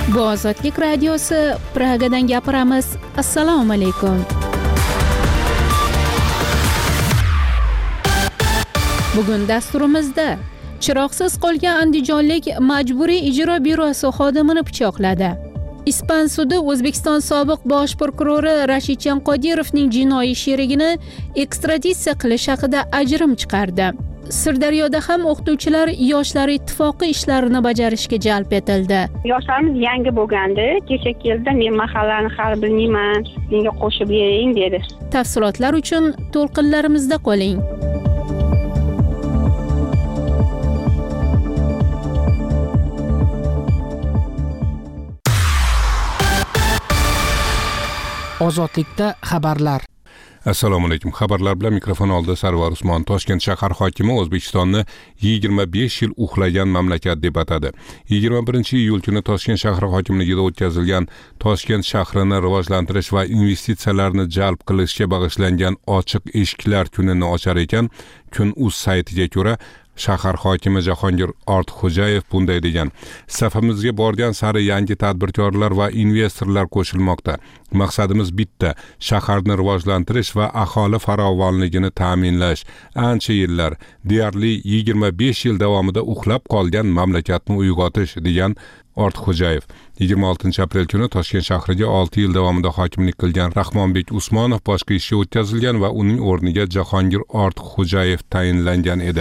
Bu Ozodlik radiosi, Pragadan gapiramiz. Assalomu alaykum. Bugun dasturimizda chiroqsiz qolgan andijonlik majburiy ijro byurosi xodimini pichoqladi. Ispan sudi O'zbekiston sobiq bosh prokurori Rashidjon Qodirovning jinoiy sherigini ekstraditsiya qilish haqida ajrim chiqardi. Sirdaryoda ham o'qituvchilar yoshlar ittifoqi ishlarini bajarishga jalb etildi. Yoshlarimiz yangi bo'lgandi. Kecha keldi, men mahallani hali bilmayman, menga qo'shib bering dedi. Tafsilotlar uchun to'lqinlarimizda qoling. Ozodlikda xabarlar. Assalomu alaykum. Xabarlar bilan mikrofon oldida Sarvar Usmon. Toshkent shahar hokimi O'zbekistonni 25 yil uxlagan mamlakat deb atadi. 21-iyul kuni Toshkent shahri hokimligida o'tkazilgan Toshkent shahrini rivojlantirish va investitsiyalarni jalb qilishga bag'ishlangan ochiq eshiklar kunini ochar ekan, Kun.uz saytiga ko'ra shahar hokimi Jahongir Ortiqxo'jayev bunday degan: Safimizga borgan sari yangi tadbirkorlar va investorlar qo'shilmoqda. Maqsadimiz bitta: shaharni rivojlantirish va aholi farovonligini ta'minlash. Ancha yillar, deyarli 25 yil davomida uxlab qolgan mamlakatni uyg'otish, degan Ortiqxo'jayev. 26 aprel kuni Toshkent shahriga 6 yil davomida hokimlik qilgan Rahmonbek Usmonov boshqa ishga o'tkazilgan va uning o'rniga Jahongir Ortiqxo'jayev tayinlangan edi.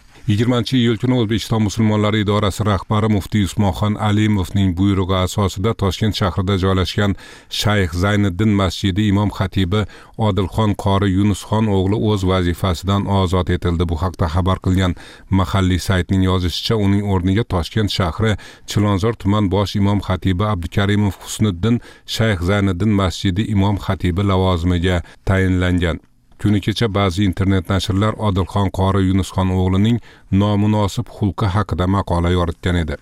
20-iyul kuni O'zbekiston musulmonlari idorasi rahbari muftiy Usmonxon Alimovning buyrug'i asosida Toshkent shahrida joylashgan Shayx Zayniddin masjidi imom xatibi Odilxon qori Yunusxon o'g'li o'z vazifasidan ozod etildi. Bu haqda xabar qilgan mahalliy saytning yozishicha, uning o'rniga Toshkent shahri Chilonzor tuman bosh imom xatibi Abdukarimov Husniddin Shayx Zayniddin masjidi imom xatibi lavozimiga tayinlangan. Kuni kecha ba'zi internet nashrlar Odilxon qori Yunusxon o'g'lining nomunosib xulqi haqida maqola yoritgan edi.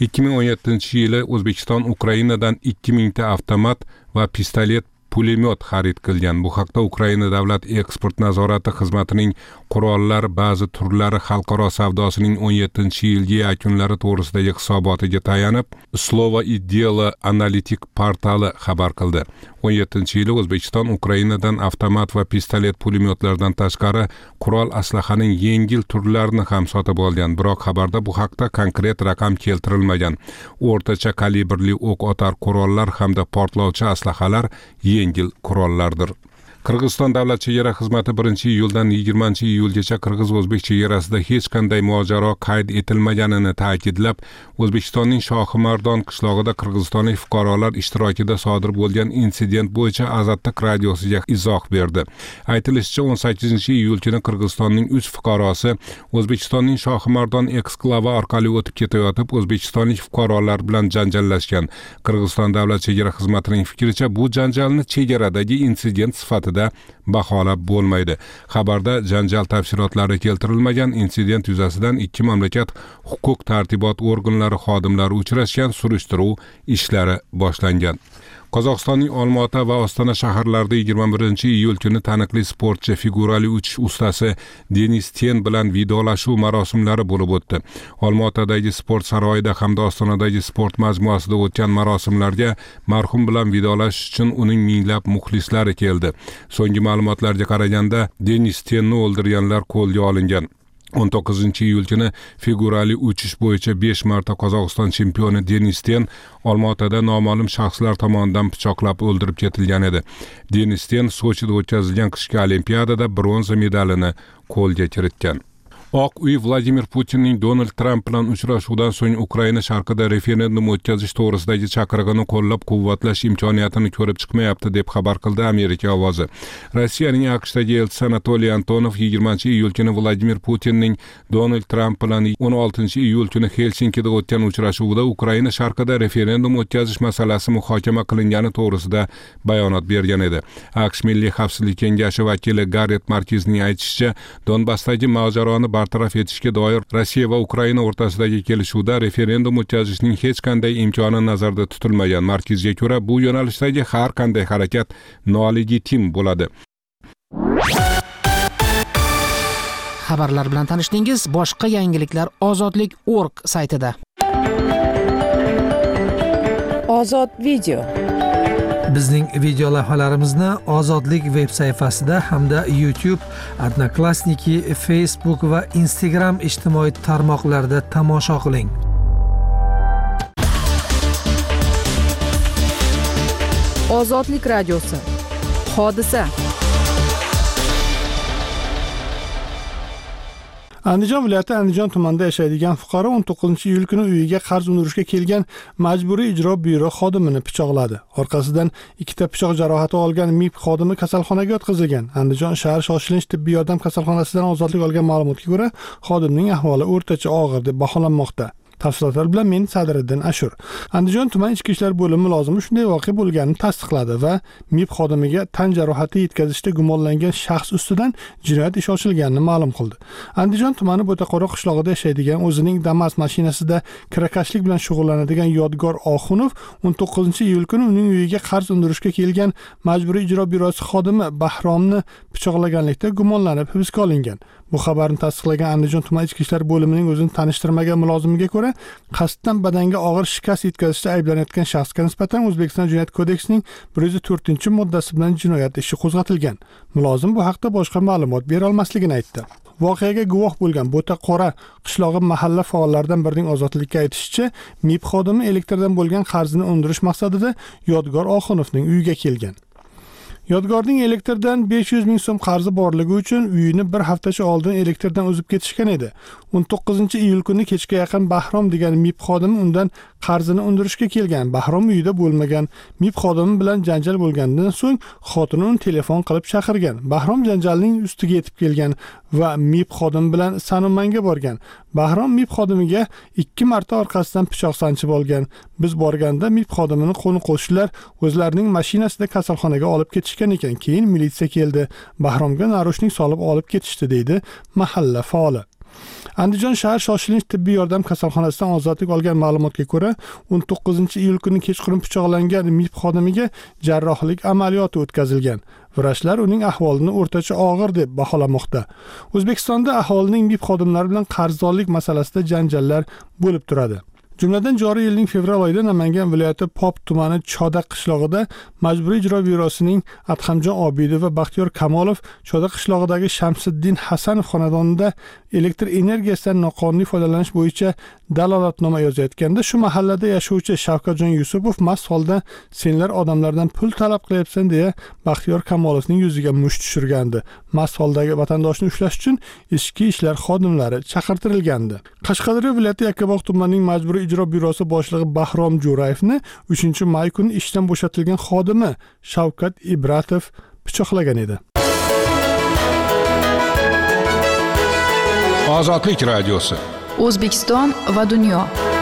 2017-yili O'zbekiston Ukrainadan 2000 ta avtomat va pistolet pulemyot xarid qilgan. Bu haqda Ukraina davlat eksport nazorati xizmatining qurollar ba'zi turlari xalqaro savdosining 17-yilgi yakunlari to'g'risidagi hisobotiga tayanib, Slovo i Delo analitik portali xabar qildi. 17-yili O'zbekiston Ukrainadan avtomat va pistolet pulemyotlardan tashqari qurol aslahaning yengil turlarini ham sotib olgan. Biroq xabarda bu haqda konkret raqam keltirilmagan. O'rtacha kalibrli o'q otar qurollar hamda portlovchi aslahalar yengil qurollardir. Qirg'iziston davlat chegara xizmati 1-iyuldan 20-iyulgacha qirg'iz-o'zbek chegarasida hech qanday mojaro qayd etilmaganini ta'kidlab, O'zbekistonning Shohimardon qishlog'ida qirg'izistonlik fuqarolar ishtirokida sodir bo'lgan insident bo'yicha Azadlik radiosiga izoh berdi. Aytilishicha, 18-iyul kuni Qirg'izistonning 3 fuqarosi O'zbekistonning Shohimardon eksklavi orqali o'tib ketayotib, o'zbekistonlik fuqarolar bilan janjallashgan. Qirg'iziston davlat chegara xizmatining fikricha, bu janjalni chegaradagi insident sifatida baholab bo'lmaydi. Xabarda janjal tafsilotlari keltirilmagan. Insident yuzasidan ikki mamlakat huquq tartibot organlari xodimlari uchrashgan, surishtiruv ishlari boshlangan. Qozog'istonning Olmaota va Ostona shaharlarida 21-iyul kuni taniqli sportchi, figurali uchish ustasi Denis Ten bilan vidolashuv marosimlari bo'lib o'tdi. Olmaotadagi sport saroyida hamda Ostonadagi sport majmuasida o'tgan marosimlarga marhum bilan vidolash uchun uning minglab muxlislari keldi. So'nggi ma'lumotlarga qaraganda, Denis Tenni o'ldirganlar qo'lga olingan. 19-iyul kuni figurali uchish bo'yicha 5 marta Qozog'iston chempioni Denis Ten Olmaotada noma'lum shaxslar tomonidan pichoqlab o'ldirib ketilgan edi. Denis Ten Sochida o'tkazilgan qishki olimpiadada bronza medalini qo'lga kiritgan. Oq uy Vladimir Putinning Donald Tramp bilan uchrashuvidan so'ng Ukraina sharqida referendum o'tkazish to'g'risidagi chaqirig'ini qo'llab-quvvatlash imkoniyatini ko'rib chiqmayapti deb xabar qildi Amerika ovozi. Rossiyaning AQShdagi elchisi Anatoliy Antonov 20-iyul kuni Vladimir Putinning Donald Tramp bilan 16-iyul kuni Helsinkida o'tgan uchrashuvida Ukraina sharqida referendum o'tkazish masalasi muhokama qilingani to'g'risida bayonot bergan edi. AQSh Milliy xavfsizlik kengashi vakili Garret Markezning aytishicha, Donbassdagi mojaroni bartaraf etishga doir Rossiya va Ukraina o'rtasidagi kelishuvda referendum o'tkazishning hech qanday imkoni nazarda tutilmagan. Markazga ko'ra, bu yo'nalishdagi har qanday harakat nolegitim bo'ladi. Xabarlar bilan tanishdingiz. Boshqa yangiliklar Ozodlik.org saytida. Ozod video. Bizning video lavhalarimizni Ozodlik veb sayfasida hamda YouTube, Odnoklassniki, Facebook va Instagram ijtimoiy tarmoqlarida tomosha qiling. Ozodlik radiosi. Hodisa. Andijon viloyati Andijon tumanida yashaydigan fuqaro 19-iyul kuni uyiga qarz undirishga kelgan majburiy ijro byuro xodimini pichoqladi. Orqasidan 2 pichoq jarohati olgan MIB xodimi kasalxonaga yotqizilgan. Andijon shahar shoshilinch tibbiy yordam kasalxonasidan ozodlik olgan ma'lumotga ko'ra, xodimning ahvoli o'rtacha og'ir deb baholanmoqda. Tafsilotlar bilan men Sadriddin Ashur. Andijon tuman ichki ishlar bo'limi mulozimi shunday voqea bo'lganini tasdiqladi va MIB xodimiga tan jarohati yetkazishda gumonlangan shaxs ustidan jinoyat ishi ochilganini ma'lum qildi. Andijon tumani Bo'taqo'ra qishlog'ida yashaydigan o'zining Damas mashinasida kirakashlik bilan shug'ullanadigan Yodgor Oxunov 19-iyul kuni uning uyiga qarz undirishga kelgan majburiy ijro byurosi xodimi Bahromni pichoqlaganlikda gumonlanib hibsga olingan. Bu xabarni tasdiqlagan Andijon tuman ichki ishlar bo'limining o'zini tanishtirmagan mulozimiga ko'ra, qasddan badanga og'ir shikast yetkazishda ayblanayotgan shaxsga nisbatan O'zbekiston Jinoyat kodeksining 104-moddasi bilan jinoyat ishi qo'zg'atilgan. Mulozim bu haqda boshqa ma'lumot bera olmasligini aytdi. Voqeaga guvoh bo'lgan Bo'taqo'ra qishlog'i mahalla faollaridan birining ozodlikka aytishicha, MIB xodimi elektrdan bo'lgan qarzini undirish maqsadida Yodgor Oxunovning uyiga kelgan. Yodgorning elektrdan 500 ming so'm qarzi borligi uchun uyini bir haftacha oldin elektrdan uzib ketishgan edi. 19-iyul kuni kechga yaqin Bahrom degan MIB xodimi undan qarzini undirishga kelgan. Bahrom uyida bo'lmagan. MIB xodimi bilan janjal bo'lgandan so'ng xotini uni telefon qilib chaqirgan. Bahrom janjalning ustiga yetib kelgan va MIB xodimi bilan Sanumanga borgan. Bahrom MIB xodimiga 2 marta orqasidan pichoq sanchib olgan. Biz borganda MIB xodimini qo'ni-qo'shnilar o'zlarining mashinasida kasalxonaga olib ketishgan ekan. Keyin militsiya keldi. Bahromga narushnik solib olib ketishdi, deydi mahalla faoli. Andijon shahar shoshilinch tibbiy yordam kasalxonasidan ozodlik olgan ma'lumotga ko'ra, 19-iyul kuni kechqurun pichoqlangan MIB xodimiga jarrohlik amaliyoti o'tkazilgan. Vrachlar uning ahvolini o'rtacha og'ir deb baholamoqda. O'zbekistonda aholining MIB xodimlari bilan qarzdorlik masalasida janjallar bo'lib turadi. Jumladan joriy yilning fevral oyida Namangan viloyati Pop tumani Chodaq qishlog'ida majburiy ijro byurosining Adhamjon Obidov va Baxtiyor Kamolov Chodaq qishlog'idagi Shamsiddin Hasanov xonadonida elektr energiyasidan noqonuniy foydalanish bo'yicha dalolatnoma yozayotganda shu mahallada yashovchi Shavkatjon Yusupov mast holda senlar odamlardan pul talab qilyapsan deya Baxtiyor Kamolovning yuziga musht tushirgandi. Mast holdagi vatandoshni ushlash uchun ichki ishlar xodimlari chaqirtirilgandi. Qashqadaryo viloyati Yakkabog' tumanining majburiy ijro byurosi boshlig'i Bahrom Jo'rayevni 3-may kuni ishdan bo'shatilgan xodimi Shavkat Ibratov pichoqlagan edi. Ozodlik radiosi. O'zbekiston va dunyo.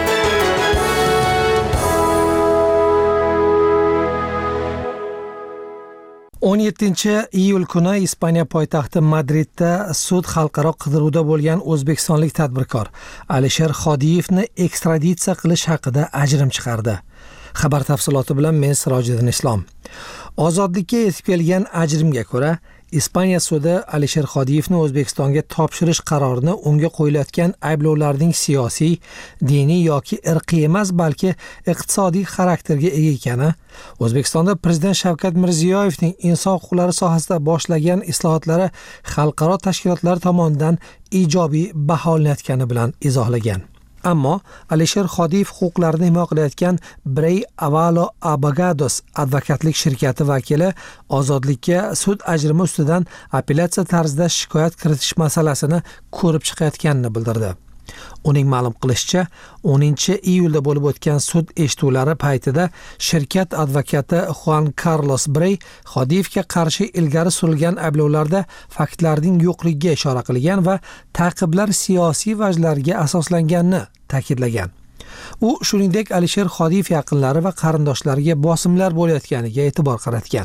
o'n 17-iyul kuni Ispaniya poytaxti Madridda sud xalqaro qidiruvda bo'lgan o'zbekistonlik tadbirkor Alisher Xodiyevni ekstraditsiya qilish haqida ajrim chiqardi. Xabar tafsiloti bilan men Sirojiddin Islom. Ozodlikka yetib kelgan ajrimga ko'ra, Ispaniya sudi Alisher Xodiyevni O'zbekistonga topshirish qarorini unga qo'yilayotgan ayblovlarning siyosiy, diniy yoki irqiy emas, balki iqtisodiy xarakterga ega ekani, O'zbekistonda Prezident Shavkat Mirziyoyevning inson huquqlari sohasida boshlagan islohotlari xalqaro tashkilotlar tomonidan ijobiy baholanayotgani bilan izohlagan. Ammo Alisher Xodiyev huquqlarini himoya qilayotgan Brey Avalo Abogados advokatlik shirkati vakili ozodlikka sud ajrimi ustidan apellyatsiya tarzida shikoyat kiritish masalasini ko'rib chiqayotganini bildirdi. Uning ma'lum qilishicha, 10-iyulda bo'lib o'tgan sud eshituvlari paytida shirkat advokati Juan Carlos Brey Xodiyevga qarshi ilgari surilgan ayblovlarda faktlarning yo'qligiga ishora qilgan va ta'qiblar siyosiy vajlarga asoslanganini ta'kidlagan. U shuningdek Alisher Xodiyev yaqinlari va qarindoshlariga bosimlar bo'layotganiga e'tibor qaratgan.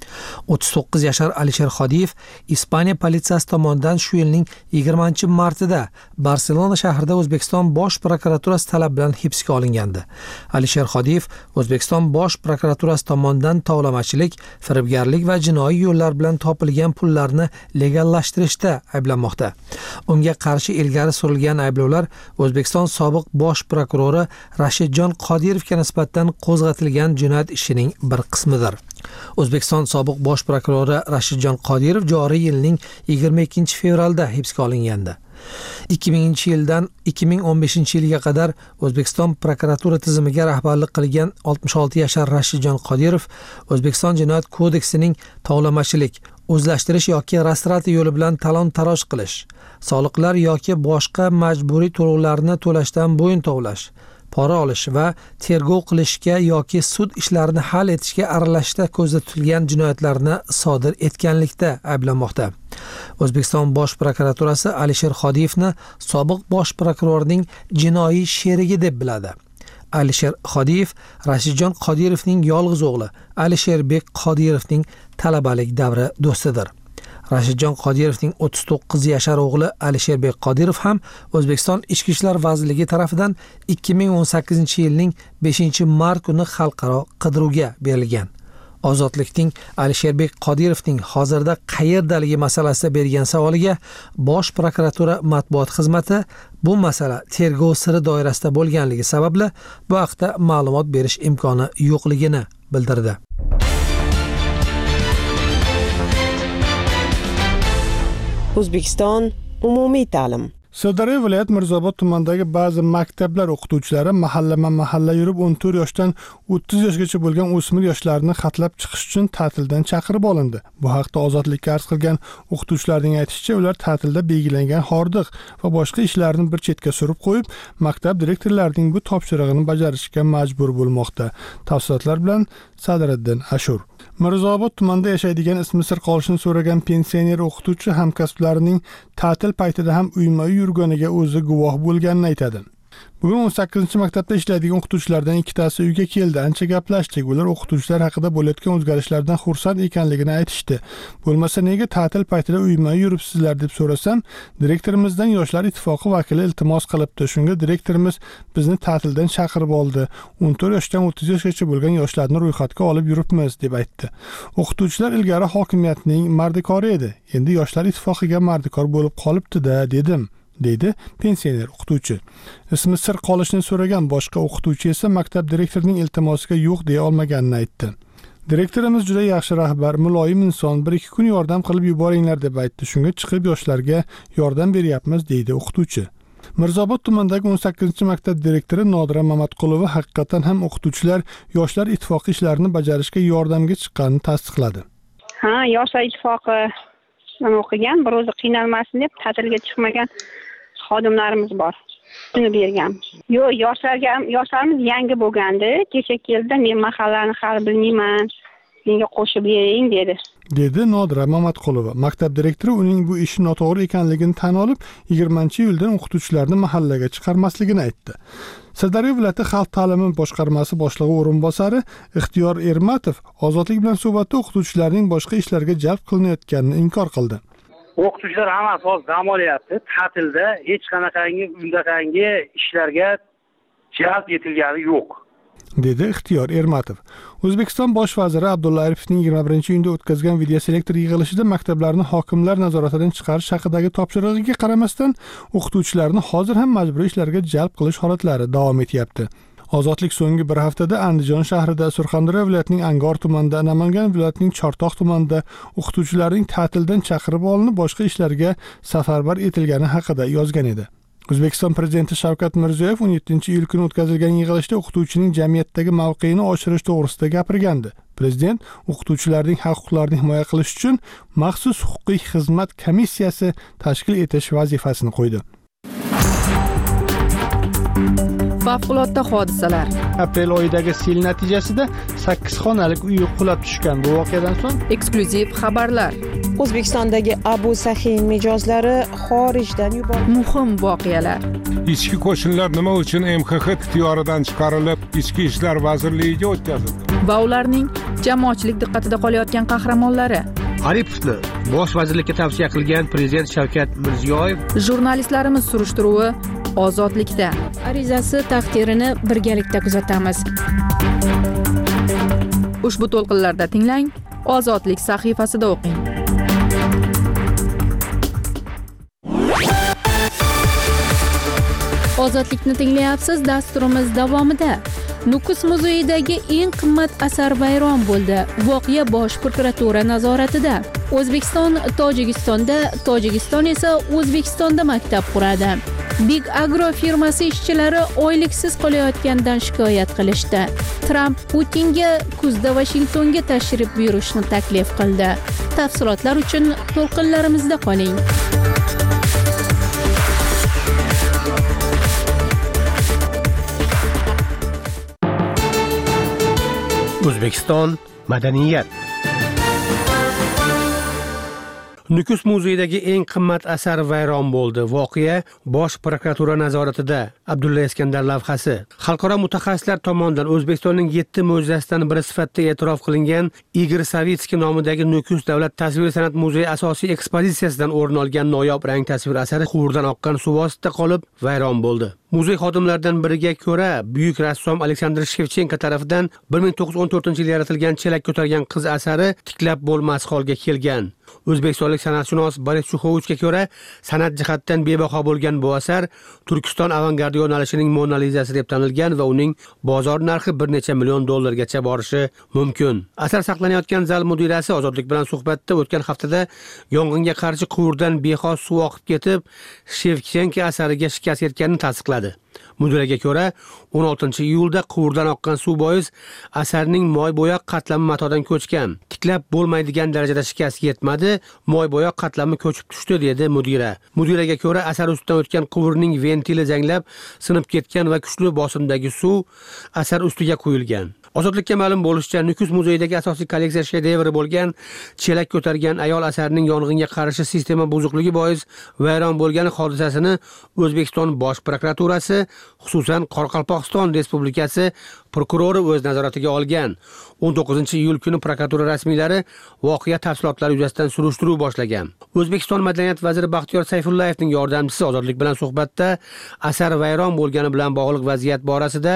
39 yashar Alisher Xodiyev Ispaniya politsiyasi tomonidan shu yilning 20-martida Barselona shahrida O'zbekiston bosh prokuraturasi talabi bilan hibsga olingandi. Alisher Xodiyev O'zbekiston bosh prokuraturasi tomonidan tovlamachilik, firibgarlik va jinoiy yo'llar bilan topilgan pullarni legallashtirishda ayblanmoqda. Unga qarshi ilgari surilgan ayblovlar O'zbekiston sobiq bosh prokurori Rashidjon Qodirovga nisbatan qo'zg'atilgan jinoyat ishining bir qismidir. O'zbekiston sobiq bosh prokurori Rashidjon Qodirov joriy yilning 22-fevralda hibsga olingandi. 2000-yildan 2015-yilga qadar O'zbekiston prokuratura tizimiga rahbarlik qilgan 66 yashar Rashidjon Qodirov O'zbekiston Jinoyat kodeksining tovlamachilik, o'zlashtirish yoki rastrata yo'li bilan talon-taroj qilish, soliqlar yoki boshqa majburiy to'lovlarni to'lashdan bo'yin tovlash, pora olish va tergov qilishga yoki sud ishlarini hal etishga aralashishda ko'zda tutilgan jinoyatlarni sodir etganlikda ayblanmoqda. O'zbekiston bosh prokuraturasi Alisher Xodiyevni sobiq bosh prokurorning jinoiy sherigi deb biladi. Alisher Xodiyev Rashidjon Qodirovning yolg'iz o'g'li Alisherbek Qodirovning talabalik davri do'stidir. Rashidjon Qodirovning 39 yashar o'g'li Alisherbek Qodirov ham O'zbekiston Ichki ishlar vazirligi tomonidan 2018-yilning 5-mart kuni xalqaro qidiruvga berilgan. Ozodlikning Alisherbek Qodirovning hozirda qayerdaligi masalasida bergan savoliga Bosh prokuratura matbuot xizmati bu masala tergov siri doirasida bo'lganligi sababli bu haqda ma'lumot berish imkoni yo'qligini bildirdi. O'zbekiston umumiy ta'lim. Sirdaryo viloyat Mirzobod tumanidagi ba'zi maktablar o'qituvchilari mahalla yurib 14 yoshdan 30 yoshgacha bo'lgan o'smir yoshlarni xatlab chiqish uchun ta'tildan chaqirib olindi. Bu haqda Ozodlikka arz qilgan o'qituvchilarning aytishicha, ular ta'tilda belgilangan hordiq va boshqa ishlarni bir chetga surib qo'yib, maktab direktorlarining bu topshirig'ini bajarishga majbur bo'lmoqda. Tafsilotlar bilan Sadriddin Ashur. Mirzobod tumanida yashaydigan ismi sir qolishini so'ragan pensioner o'qituvchi hamkasblarining ta'til paytida ham uyma-uy yurganiga o'zi guvoh bo'lganini aytadi. Bugun 18-maktabda ishlaydigan o'qituvchilardan ikkitasi uyga keldi. Ancha gaplashdik. Ular o'qituvchilar haqida bo'layotgan o'zgarishlardan xursand ekanligini aytishdi. Bo'lmasa nega ta'til paytida uyma-uy yuribsizlar deb so'rasam, direktorimizdan Yoshlar ittifoqi vakili iltimos qilibdi. Shunga direktorimiz bizni ta'tildan chaqirib oldi. 14 yoshdan 30 yoshgacha bo'lgan yoshlarni ro'yxatga olib yuribmiz deb aytdi. O'qituvchilar ilgari hokimiyatning mardikori edi. Endi Yoshlar ittifoqiga mardikor bo'lib qolibdi-da, dedim. deydi pensioner o'qituvchi. Ismi sir qolishini so'ragan boshqa o'qituvchi esa maktab direktorining iltimosiga yo'q deya olmaganini aytdi. Direktorimiz juda yaxshi rahbar, muloyim inson, 1-2 kun yordam qilib yuboringlar deb aytdi. Shunga chiqib yoshlarga yordam beryapmiz deydi o'qituvchi. Mirzobod tumanidagi 18-maktab direktori Nodira Mamatqulova haqiqatan ham o'qituvchilar Yoshlar ittifoqi ishlarini bajarishga yordamga chiqqanini tasdiqladi. Yoshlar ittifoqi o'qigan, bir o'zi qiynalmasin deb ta'tilga chiqmagan xodimlarimiz bor. Shuni bergan. Yo'q, yoshlarimiz yangi bo'lgandi. Kecha keldi, men mahallani hali bilmayman. Menga qo'shib bering dedi. Dedi Nodira Mamatqulova. Maktab direktori uning bu ishi noto'g'ri ekanligini tan olib, 20-yildan o'qituvchilarni mahallaga chiqarmasligini aytdi. Sirdaryo viloyati xalq ta'limi boshqarmasi boshlig'i o'rinbosari Ixtiyor Ermatov Ozodlik bilan suhbatda o'qituvchilarning boshqa ishlarga jalb qilinayotganini inkor qildi. O'qituvchilar hammasi hozir dam olyapti. Ta'tilda hech qanaqangi ishlarga jalb etilgani yo'q, dedi Ixtiyor Ermatov. O'zbekiston bosh vaziri Abdulla Aripovning 21-iyunda o'tkazgan videoselektor yig'ilishida maktablarni hokimlar nazoratidan chiqarish haqidagi topshirig'iga qaramasdan o'qituvchilarni hozir ham majburiy ishlarga jalb qilish holatlari davom etyapti. Ozodlik so'nggi bir haftada Andijon shahrida, Surxondaryo viloyatining Angor tumanida, Namangan viloyatining Chortoq tumanida o'qituvchilarning ta'tildan chaqirib olinib, boshqa ishlarga safarbar etilgani haqida yozgan edi. O'zbekiston prezidenti Shavkat Mirziyoyev 17-iyul kuni o'tkazilgan yig'ilishda o'qituvchining jamiyatdagi mavqeini oshirish to'g'risida gapirgandi. Prezident o'qituvchilarning haq-huquqlarini himoya qilish uchun maxsus huquqiy xizmat komissiyasi tashkil etish vazifasini qo'ydi. Favqulodda hodisalar. Aprel oyidagi sel natijasida 8 xonalik uy qulab tushgan. Bu voqeadan so'ng eksklyuziv xabarlar. O'zbekistondagi Abu Sahiy mijozlari xorijdan yuborildi. Muhim voqealar. Ichki qo'shinlar nima uchun MXX ixtiyoridan chiqarilib, Ichki ishlar vazirligiga o'tkazildi? Va ularning jamoatchilik diqqatida qolayotgan qahramonlari. Aripovni bosh vazirlikka tavsiya qilgan prezident Shavkat Mirziyoyev. Jurnalistlarimiz surishtiruvi ozodlikda. Arizasi taqdirini birgalikda kuzatamiz. Ushbu to'lqinlarda tinglang, Ozodlik sahifasida o'qing. Ozodlikni tinglayapsiz. Dasturimiz davomida Nukus muzeyidagi eng qimmat asar vayron bo'ldi. Voqea Bosh prokuratura nazoratida. O'zbekiston Tojikistonda, Tojikiston esa O'zbekistonda maktab quradi. Big Agro firmasi ishchilari oyliksiz qolayotganidan shikoyat qilishdi. Tramp Putinga kuzda Vashingtonga tashrif buyurishni taklif qildi. Tafsilotlar uchun to'lqinlarimizda qoling. O'zbekiston madaniyat. Nukus muzeyidagi eng qimmat asar vayron bo'ldi. Voqea Bosh prokuratura nazoratida. Abdulla Iskandar lavhasi. Xalqaro mutaxassislar tomonidan O'zbekistonning 7 mo'jizasidan biri sifatida e'tirof qilingan Igor Savitskiy nomidagi Nukus davlat tasviriy san'at muzeyi asosiy ekspozitsiyasidan o'rin olgan noyob rang tasvir asari quvurdan oqqan suv ostida qolib vayron bo'ldi. Muzey xodimlaridan biriga ko'ra, buyuk rassom Aleksandr Shevchenko tomonidan 1914-yil yaratilgan chelak ko'targan qiz asari tiklab bo'lmas holga kelgan. O'zbekistonlik san'atshunos Boris Shuxovichga ko'ra, san'at jihatdan bebaho bo'lgan bu asar Turkiston avangardi yo'nalishining Mona Lisasi deb tanilgan va uning bozor narxi bir necha million dollargacha borishi mumkin. Asar saqlanayotgan zal mudirasi Ozodlik bilan suhbatda o'tgan haftada yong'inga qarshi quvurdan bexos suv oqib ketib, Shevchenko asariga shikast yetganini tasdiqladi. Mudiraga ko'ra, 16-iyulda quvurdan oqqan suv bois asarning moybo'yoq qatlami matodan ko'chgan. Tiklab bo'lmaydigan darajada shikast yetmadi, moybo'yoq qatlami ko'chib tushdi dedi mudira. Mudiraga ko'ra, asar ustidan o'tgan quvurning ventili zanglab sinib ketgan va kuchli bosimdagi suv asar ustiga quyilgan. Ozodlikka ma'lum bo'lishicha, Nukus muzeyidagi asosiy kolleksiya shedevri bo'lgan chelak ko'targan ayol asarining yong'inga qarshi sistema buzuqligi bois vayron bo'lgan hodisasini O'zbekiston Bosh prokuraturasi, xususan Qoraqalpog'iston Respublikasi prokurori o'z nazoratiga olgan. 19-iyul kuni prokuratura rasmiylari voqea tafsilotlari yuzasidan surishtiruv boshlagan. O'zbekiston madaniyat vaziri Baxtiyor Sayfullayevning yordamchisi Ozodlik bilan suhbatda asar vayron bo'lgani bilan bog'liq vaziyat borasida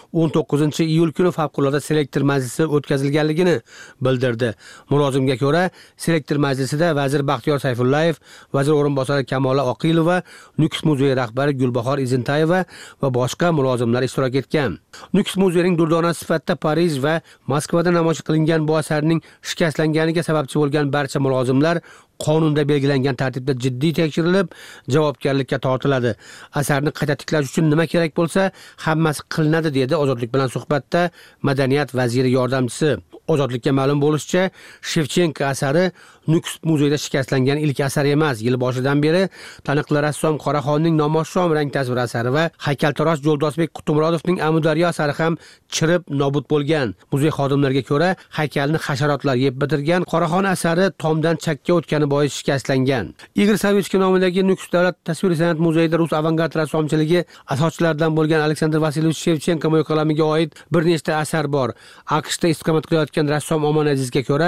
19-iyul kuni favqulodda selektor majlisi o'tkazilganligini bildirdi. Mulozimga ko'ra, selektor majlisida vazir Baxtiyor Sayfullayev, vazir o'rinbosari Kamola Oqilova, Nukus muzeyi rahbari Gulbahor Izintayeva va boshqa mulozimlar ishtirok etgan. Nukus muzeyining durdonasi sifatida Parij va Moskvada namoyish qilingan bu asarning shikastlanganiga sababchi bo'lgan barcha mulozimlar qonunda belgilangan tartibda jiddiy tekshirilib, javobgarlikka tortiladi. Asarni qayta tiklash uchun nima kerak bo'lsa, hammasi qilinadi dedi Ozodlik bilan suhbatda madaniyat vaziri yordamchisi. Ozodlikka ma'lum bo'lishicha, Shevchenko asari Nukus muzeyida shikastlangan ilk asar emas. Yil boshidan beri taniqli rassom Qoraxonning Nomoshshom rang tasvir asari va haykaltarosh Jo'ldosbek Qutumurodovning Amudaryo asari ham chirib nobud bo'lgan. Muzey xodimlariga ko'ra, haykalni hasharotlar yeb bitirgan. Qoraxon asari tomdan chakka o'tgani bois shikastlangan. Igor Savitskiy nomidagi Nukus davlat tasviriy san'at muzeyida rus avangard rassomchiligi asoschilaridan bo'lgan Aleksandr Vasilyevich Shevchenko mo'yqalamiga oid bir nechta asar bor. AQShda istiqomat qilayotgan rassom Omon Azizga ko'ra,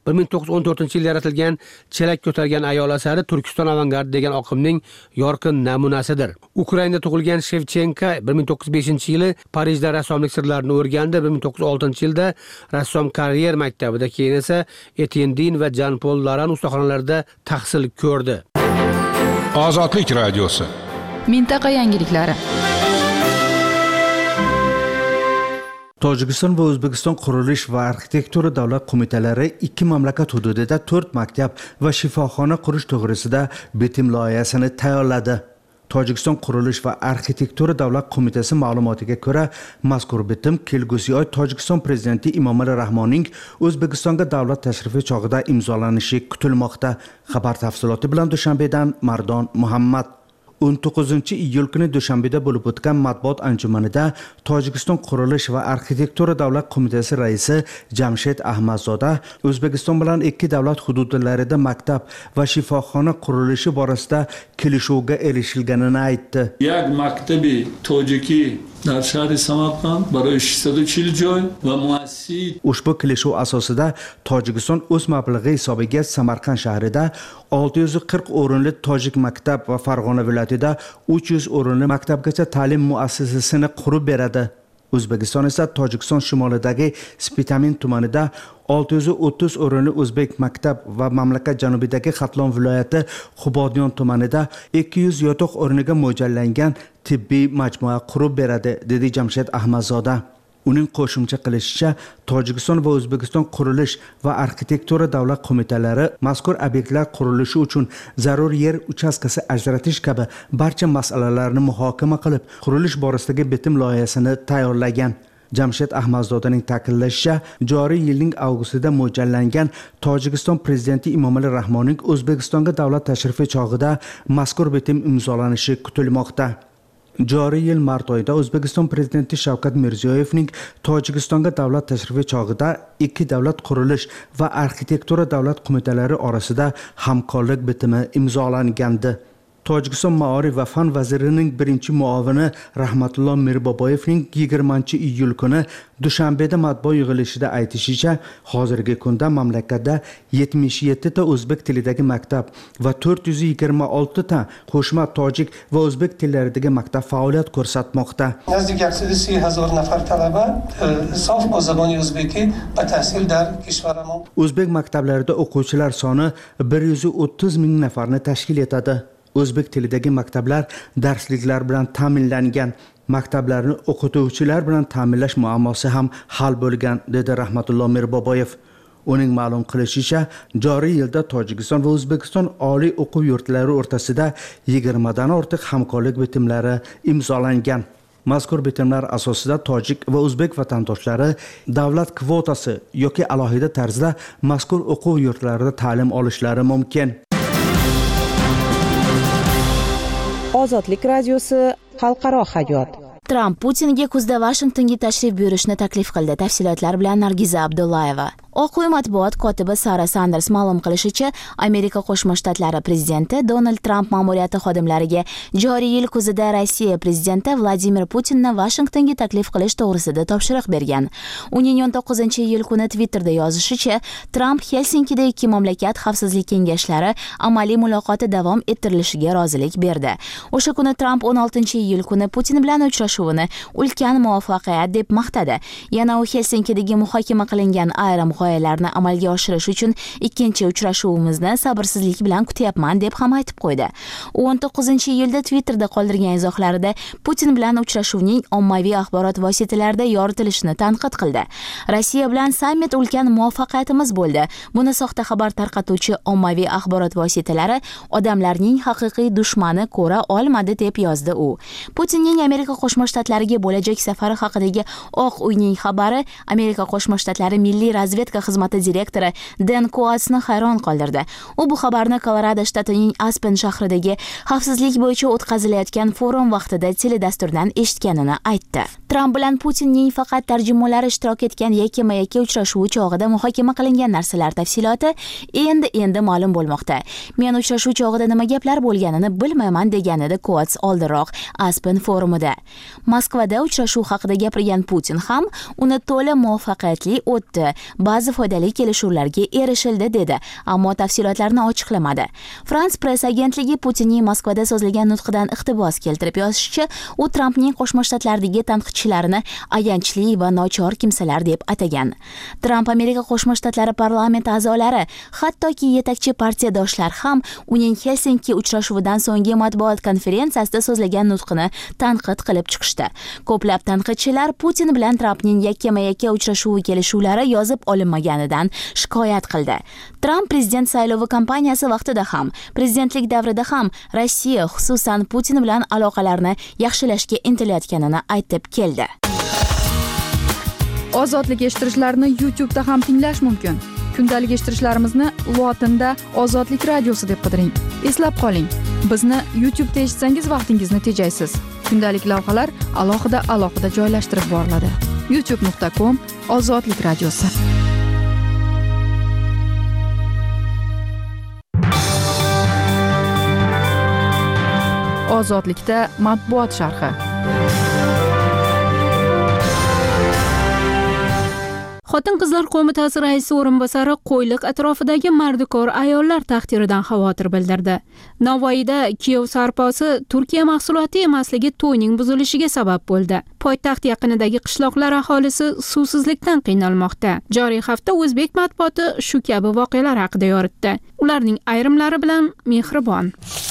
1914-yil yaratilgan chelak ko'targan ayol asari Turkiston avangardi degan oqimning yorqin namunasidir. Ukrainada tug'ilgan Shevchenko 1905-yili Parijda rassomlik sirlarini o'rgandi. 1906-yilda rassom karyer maktabida, keyin esa Etienne Din va Jean-Paul Laran ustaxonalarida tahsil ko'rdi. Ozodlik radiosi. Mintaqa yangiliklari. Tojikiston va O'zbekiston qurilish va arxitektura davlat qo'mitalari ikki mamlakat hududida 4 maktab va shifoxona qurish to'g'risida bitim loyihasini tayyorladi. Tojikiston qurilish va arxitektura davlat qo'mitasi ma'lumotiga ko'ra, mazkur bitim kelgusi oy Tojikiston prezidenti Emomali Rahmonning O'zbekistonga davlat tashrifi chog'ida imzolanishi kutilmoqda. Xabar tafsiloti bilan Dushanbedan Mardon Muhammad. 19-iyul kuni Dushanbeda bo'lib o'tgan matbuot anjumanida Tojikiston qurilish va arxitektura davlat qo'mitasi raisi Jamshed Ahmadzoda O'zbekiston bilan ikki davlat hududlarida maktab va shifoxona qurilishi borasida kelishuvga erishilganini aytdi. یک مکتب تاجیکی در شهر سمرقند برای 640 joy va muassis. Ushbu kelishuv asosida Tojikiston o'z mablag'i hisobiga Samarqand shahrida 640 o'rinli tojik maktab va Farg'ona viloyatida 300 o'rinli maktabgacha ta'lim muassasasini qurib beradi. O'zbekiston esa Tojikiston shimolidagi Spitamin tumanida 630 o'rinli o'zbek maktab va mamlakat janubidagi Xatlon viloyati Qubodyon tumanida 200 yotoq o'rniga mo'ljallangan tibbiy majmua qurib beradi, dedi Jamshed Ahmadzoda. Uning qo'shimcha qilishicha, Tojikiston va O'zbekiston qurilish va arxitektura davlat qo'mitalari mazkur obyektlar qurilishi uchun zarur yer uchastkasi ajratish kabi barcha masalalarni muhokama qilib, qurilish borasidagi bitim loyihasini tayyorlagan. Jamshed Ahmadzodaning ta'kidlashicha, joriy yilning avgustida mo'ljallangan Tojikiston prezidenti Emomali Rahmonning O'zbekistonga davlat tashrifi chog'ida mazkur bitim imzolanishi kutilmoqda. Joriy yil mart oyida O'zbekiston prezidenti Shavkat Mirziyoyevning Tojikistonga davlat tashrifi chog'ida ikki davlat qurilish va arxitektura davlat qo'mitalari orasida hamkorlik bitimi imzolangandi. Tojikiston Maarif va fan vazirining birinchi muavini Rahmatulloh Mirboboyevning 20-iyul kuni Dushanbeda matbuot yig'ilishida aytishicha, hozirgi kunda mamlakatda 77 ta o'zbek tilidagi maktab va 426 ta qo'shma tojik va o'zbek tillaridagi maktab faoliyat ko'rsatmoqda. نزدیک 130,000 نفر طلبه صاف با زبان ازبکی به تحصیل در کشور ما. O'zbek maktablarida o'quvchilar soni 130 ming nafarni tashkil etadi. O'zbek tilidagi maktablar darsliklar bilan ta'minlangan. Maktablarni o'qituvchilar bilan ta'minlash muammosi ham hal bo'lgan, dedi Rahmatulloh Mirboboyev. Uning ma'lum qilishicha, joriy yilda Tojikiston va O'zbekiston oliy o'quv yurtlari o'rtasida 20 dan ortiq hamkorlik bitimlari imzolangan. Mazkur bitimlar asosida tojik va o'zbek vatandoshlari davlat kvotasi yoki alohida tarzda mazkur o'quv yurtlarida ta'lim olishlari mumkin. Ozodlik radiosi xalqaro hayot. Tramp Putinga kuzda Vashingtonga tashrif buyurishni taklif qildi. Tafsilotlar bilan Nargiza Abdullayeva. Oq uy matbuot kotibi Sara Sanders ma'lum qilishicha, Amerika Qo'shma Shtatlari prezidenti Donald Tramp ma'muriyati xodimlariga joriy yil kuzida Rossiya prezidenti Vladimir Putinni Vashingtonga taklif qilish to'g'risida topshiriq bergan. Uning 19-iyul kuni Twitterda yozishicha, Tramp Helsinkida ikki mamlakat xavfsizlik kengashlari amaliy muloqoti davom ettirilishiga rozilik berdi. O'sha kuni Tramp 16-iyul kuni Putin bilan uchrashuvini ulkan muvaffaqiyat deb maqtadi. Yana u Helsinkidagi muhokama qilingan ayrim g'oyalarni amalga oshirish uchun ikkinchi uchrashuvimizni sabrsizlik bilan kutyapman deb ham aytib qo'ydi. U 19-iyulda Twitterda qoldirgan izohlarida Putin bilan uchrashuvning ommaviy axborot vositalarida yoritilishini tanqid qildi. Rossiya bilan sammit ulkan muvaffaqiyatimiz bo'ldi. Buni soxta xabar tarqatuvchi ommaviy axborot vositalari odamlarning haqiqiy dushmani ko'ra olmadi deb yozdi u. Putinning Amerika Qo'shma Shtatlariga bo'lajak safari haqidagi Oq uyning xabari Amerika Qo'shma Shtatlari milliy razvedka xizmati direktori Dan Coatsni hayron qoldirdi. U bu xabarni Kolorado shtatining Aspen shahridagi xavfsizlik bo'yicha o'tkazilayotgan forum vaqtida teledasturdan eshitganini aytdi. Tramp bilan Putinning faqat tarjimonlari ishtirok etgan yakkama-yakka uchrashuv chog'ida muhokama qilingan narsalar tafsiloti endi ma'lum bo'lmoqda. Men uchrashuv chog'ida nima gaplar bo'lganini bilmayman, degan edi Coats oldinroq Aspen forumida. Moskvada uchrashuv haqida gapirgan Putin ham uni to'la muvaffaqiyatli o'tdi, ba'zi foydali kelishuvlarga erishildi dedi, ammo tafsilotlarni ochiqlamadi. France press agentligi Putinning Moskvada so'zlagan nutqidan iqtibos keltirib yozishicha, u Trampning Qo'shma Shtatlardagi tanqidchilarini ayanchli va nochor kimsalar deb atagan. Tramp Amerika Qo'shma Shtatlari parlamenti a'zolari, hattoki yetakchi partiyadoshlar ham uning Helsinki uchrashuvidan so'nggi matbuot konferensiyasida so'zlagan nutqini tanqid qilib chiqishdi. Ko'plab tanqidchilar Putin bilan Trampning yakkama-yakka uchrashuvi kelishuvlari yozib olinmaganidan shikoyat qildi. Tramp prezident saylovi kampaniyasi vaqtida ham, prezidentlik davrida ham Rossiya, xususan Putin bilan aloqalarni yaxshilashga intilayotganini aytib keldi. Ozodlik eshittirishlarni YouTube'da ham tinglash mumkin. Kundalik eshittirishlarimizni lotinda Ozodlik radiosi deb qidiring. Eslab qoling. Bizni YouTube'da eshitsangiz vaqtingizni tejaysiz. Kundalik lavhalar alohida joylashtirib boriladi. youtube.com/ozodlik radiosi. Ozodlikda matbuot sharhi. Xotin-qizlar qo'mitasi raisi o'rinbosari Qo'yliq atrofidagi mardikor ayollar taqdiridan xavotir bildirdi. Navoiyda kuyov sarposi Turkiya mahsuloti emasligi to'yning buzilishiga sabab bo'ldi. Poytaxt yaqinidagi qishloqlar aholisi suvsizlikdan qiynalmoqda. Joriy hafta o'zbek matbuoti shu kabi voqealar haqida yoritdi. Ularning ayrimlari bilan Mehribon.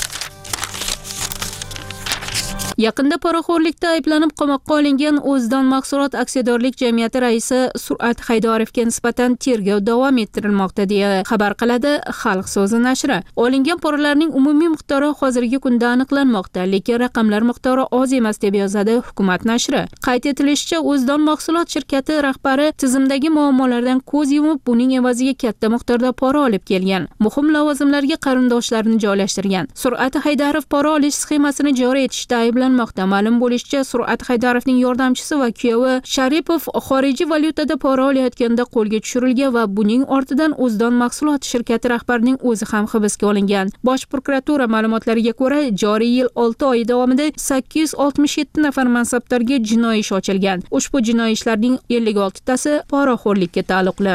Yaqinda poraxo'rlikda ayblanib qamoqqa olingan O'zdon mahsulot aksiyadorlik jamiyati raisi Surat Haydorovga nisbatan tergov davom ettirilmoqda deya xabar qiladi Xalq so'zi nashri. Olingan poralarning umumiy miqdori hozirgi kunda aniqlanmoqda, lekin raqamlar miqdori oz emas deb yozadi hukumat nashri. Qayd etilishicha, O'zdon mahsulot shirkati rahbari tizimdagi muammolardan ko'z yumib, buning evaziga katta miqdorda pora olib kelgan. Muhim lavozimlarga qarindoshlarini joylashtirgan. Surat Haydarov pora olish sxemasini joriy etishda ayblanmoqda. Ma'lum bo'lishicha, Surat Haydarovning yordamchisi va kuyovi Sharipov xorijiy valyutada pora olayotganda qo'lga tushirilgan va buning ortidan O'zdon mahsulot shirkati rahbarining o'zi ham hibsga olingan. Bosh prokuratura ma'lumotlariga ko'ra, joriy yil 6 oy davomida 867 nafar mansabdorga jinoiy ish ochilgan. Ushbu jinoiy ishlarning 56 tasi poraxo'rlikka taalluqli.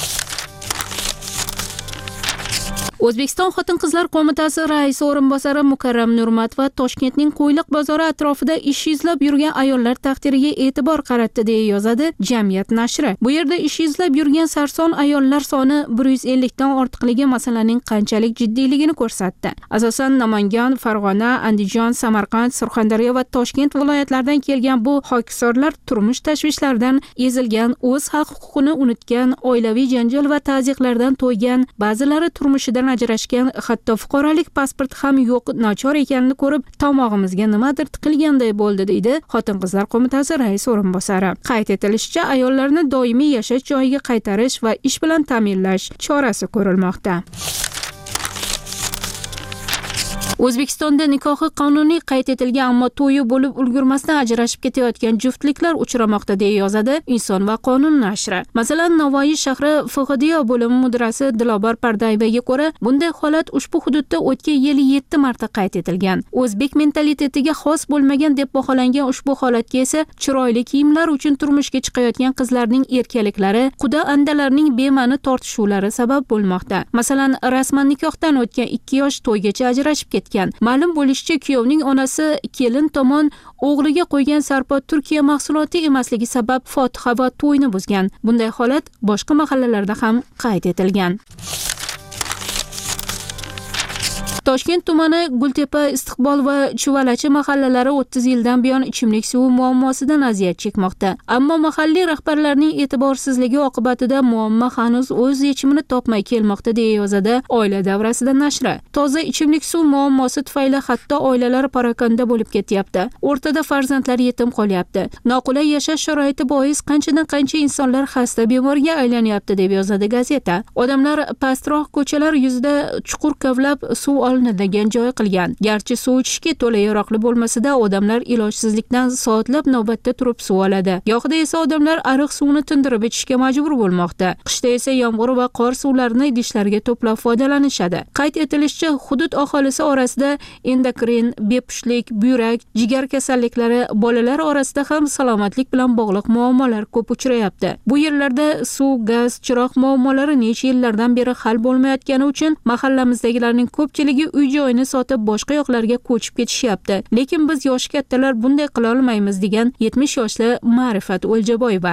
O'zbekiston Xotin-qizlar qo'mitasi raisi o'rinbosari Mukarram Nurmatova Toshkentning Qo'yliq bozori atrofida ish izlab yurgan ayollar taqdiriga e'tibor qaratdi deya yozadi Jamiyat nashri. Bu yerda ish izlab yurgan sarson ayollar soni 150 dan ortiqligi masalaning qanchalik jiddiyligini ko'rsatdi. Asosan Namangan, Farg'ona, Andijon, Samarqand, Surxondaryo va Toshkent viloyatlaridan kelgan bu hokisorlar turmush tashvishlaridan ezilgan, o'z haq-huquqini unutgan, oilaviy janjal va ta'ziqlardan to'ygan, ba'zilari turmushidan ajrashgan, hatto fuqarolik pasporti ham yo'q, nochor ekanini ko'rib, tomog'imizga nimadir tiqilganday bo'ldi deydi Xotin-qizlar qo'mitasi raisi o'rinbosari. Qayd etilishicha, ayollarni doimiy yashash joyiga qaytarish va ish bilan ta'minlash chorasi ko'rilmoqda. O'zbekistonda nikohi qonuniy qayd etilgan, ammo to'yi bo'lib ulgurmasdan ajrashib ketayotgan juftliklar uchramoqda deya yozadi Inson va qonun nashri. Masalan, Navoiy shahri FHDYO bo'limi mudirasi Dilobar Pardayevaga ko'ra, bunday holat ushbu hududda o'tgan yili 7 marta qayd etilgan. O'zbek mentalitetiga xos bo'lmagan deb baholangan ushbu holatga esa chiroyli kiyimlar uchun turmushga chiqayotgan qizlarning erkaliklari, quda andalarning bema'ni tortishuvlari sabab bo'lmoqda. Masalan, rasman nikohdan o'tgan 2 yosh to'ygacha ajrashib ketgan. Ma'lum bo'lishicha, kuyovning onasi kelin tomon o'g'liga qo'ygan sarpo Turkiya mahsuloti emasligi sabab fotiha va to'yni buzgan. Bunday holat boshqa mahallalarda ham qayd etilgan. Toshkent tumani Gultepa, Istiqbol va Chuvalachi mahallalari 30 yildan buyon ichimlik suvi muammosidan aziyat chekmoqda. Ammo mahalliy rahbarlarning e'tiborsizligi oqibatida muammo hanuz o'z yechimini topmay kelmoqda deya yozadi Oila davrasida nashri. Toza ichimlik suv muammosi tufayli hatto oilalar parokanda bo'lib ketyapti. O'rtada farzandlar yetim qolyapti. Noqulay yashash sharoiti bois qanchadan-qancha insonlar xasta bemorga aylanyapti deb yozadi gazeta. Odamlar pastroq ko'chalar yuzida chuqur kavlab suv olinadigan joy qilgan. Garchi suv ichishga to'la yaroqli bo'lmasa-da, odamlar ilojsizlikdan soatlab navbatda turib suv oladi. Gohida esa odamlar ariq suvini tindirib ichishga majbur bo'lmoqda. Qishda esa yomg'ir va qor suvlarini idishlarga to'plab foydalanishadi. Qayd etilishicha, hudud aholisi orasida endokrin, bepushtlik, buyrak, jigar kasalliklari, bolalar orasida ham salomatlik bilan bog'liq muammolar ko'p uchrayapti. Bu yerlarda suv, gaz, chiroq muammolari necha yillardan beri hal bo'lmayotgani uchun mahallamizdagilarning ko'pchiligi uy-joyini sotib boshqa yoqlarga ko'chib ketishyapti. Lekin biz yoshi kattalar bunday qila olmaymiz degan 70 yoshli Ma'rifat O'ljaboyeva.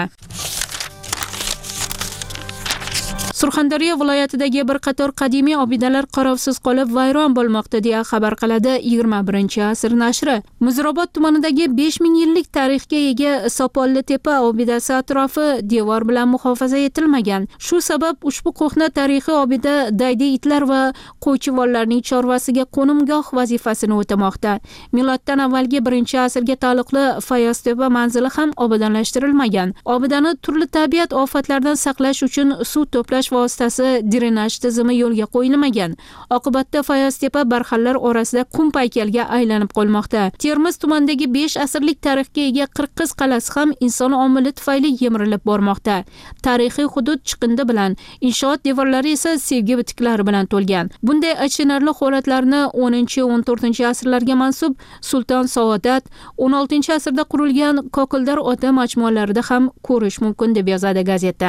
Surxondaryo viloyatidagi bir qator qadimiy obidalar qarovsiz qolib vayron bo'lmoqda deya xabar qiladi 21-asr nashri. Muzrobod tumanidagi 5000 yillik tarixga ega Sopolli tepa obidasi atrofi devor bilan muhofaza etilmagan. Shu sabab ushbu ko'hna tarixiy obida daydi itlar va qo'ychivollarning chorvasiga qo'nimgoh vazifasini o'tamoqda. Miloddan avvalgi 1-asrga taalluqli Fayoztepa manzili ham obodonlashtirilmagan. Obidani turli tabiat ofatlaridan saqlash uchun suv to'plash vositasi drenaj tizimi yo'lga qo'yilmagan. Oqibatda Fayoztepa barxanlar orasida qum paykalga aylanib qolmoqda. Termiz tumanidagi 5 asrlik tarixga ega Qirqiz qal'asi ham inson omili tufayli yemirilib bormoqda. Tarixiy hudud chiqindi bilan, inshoot devorlari esa sevgi bitiklari bilan to'lgan. Bunday achinarli holatlarni 10-14 asrlarga mansub Sulton Saodat, 16-asrda qurilgan Kokildor ota majmualarida ham ko'rish mumkin deb yozadi gazeta.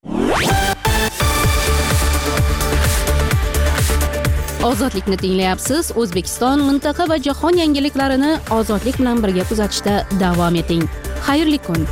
Ozodlikni tinglayapsiz. O'zbekiston, mintaqa va jahon yangiliklarini ozodlik bilan birga kuzatishda davom eting. Xayrli kun.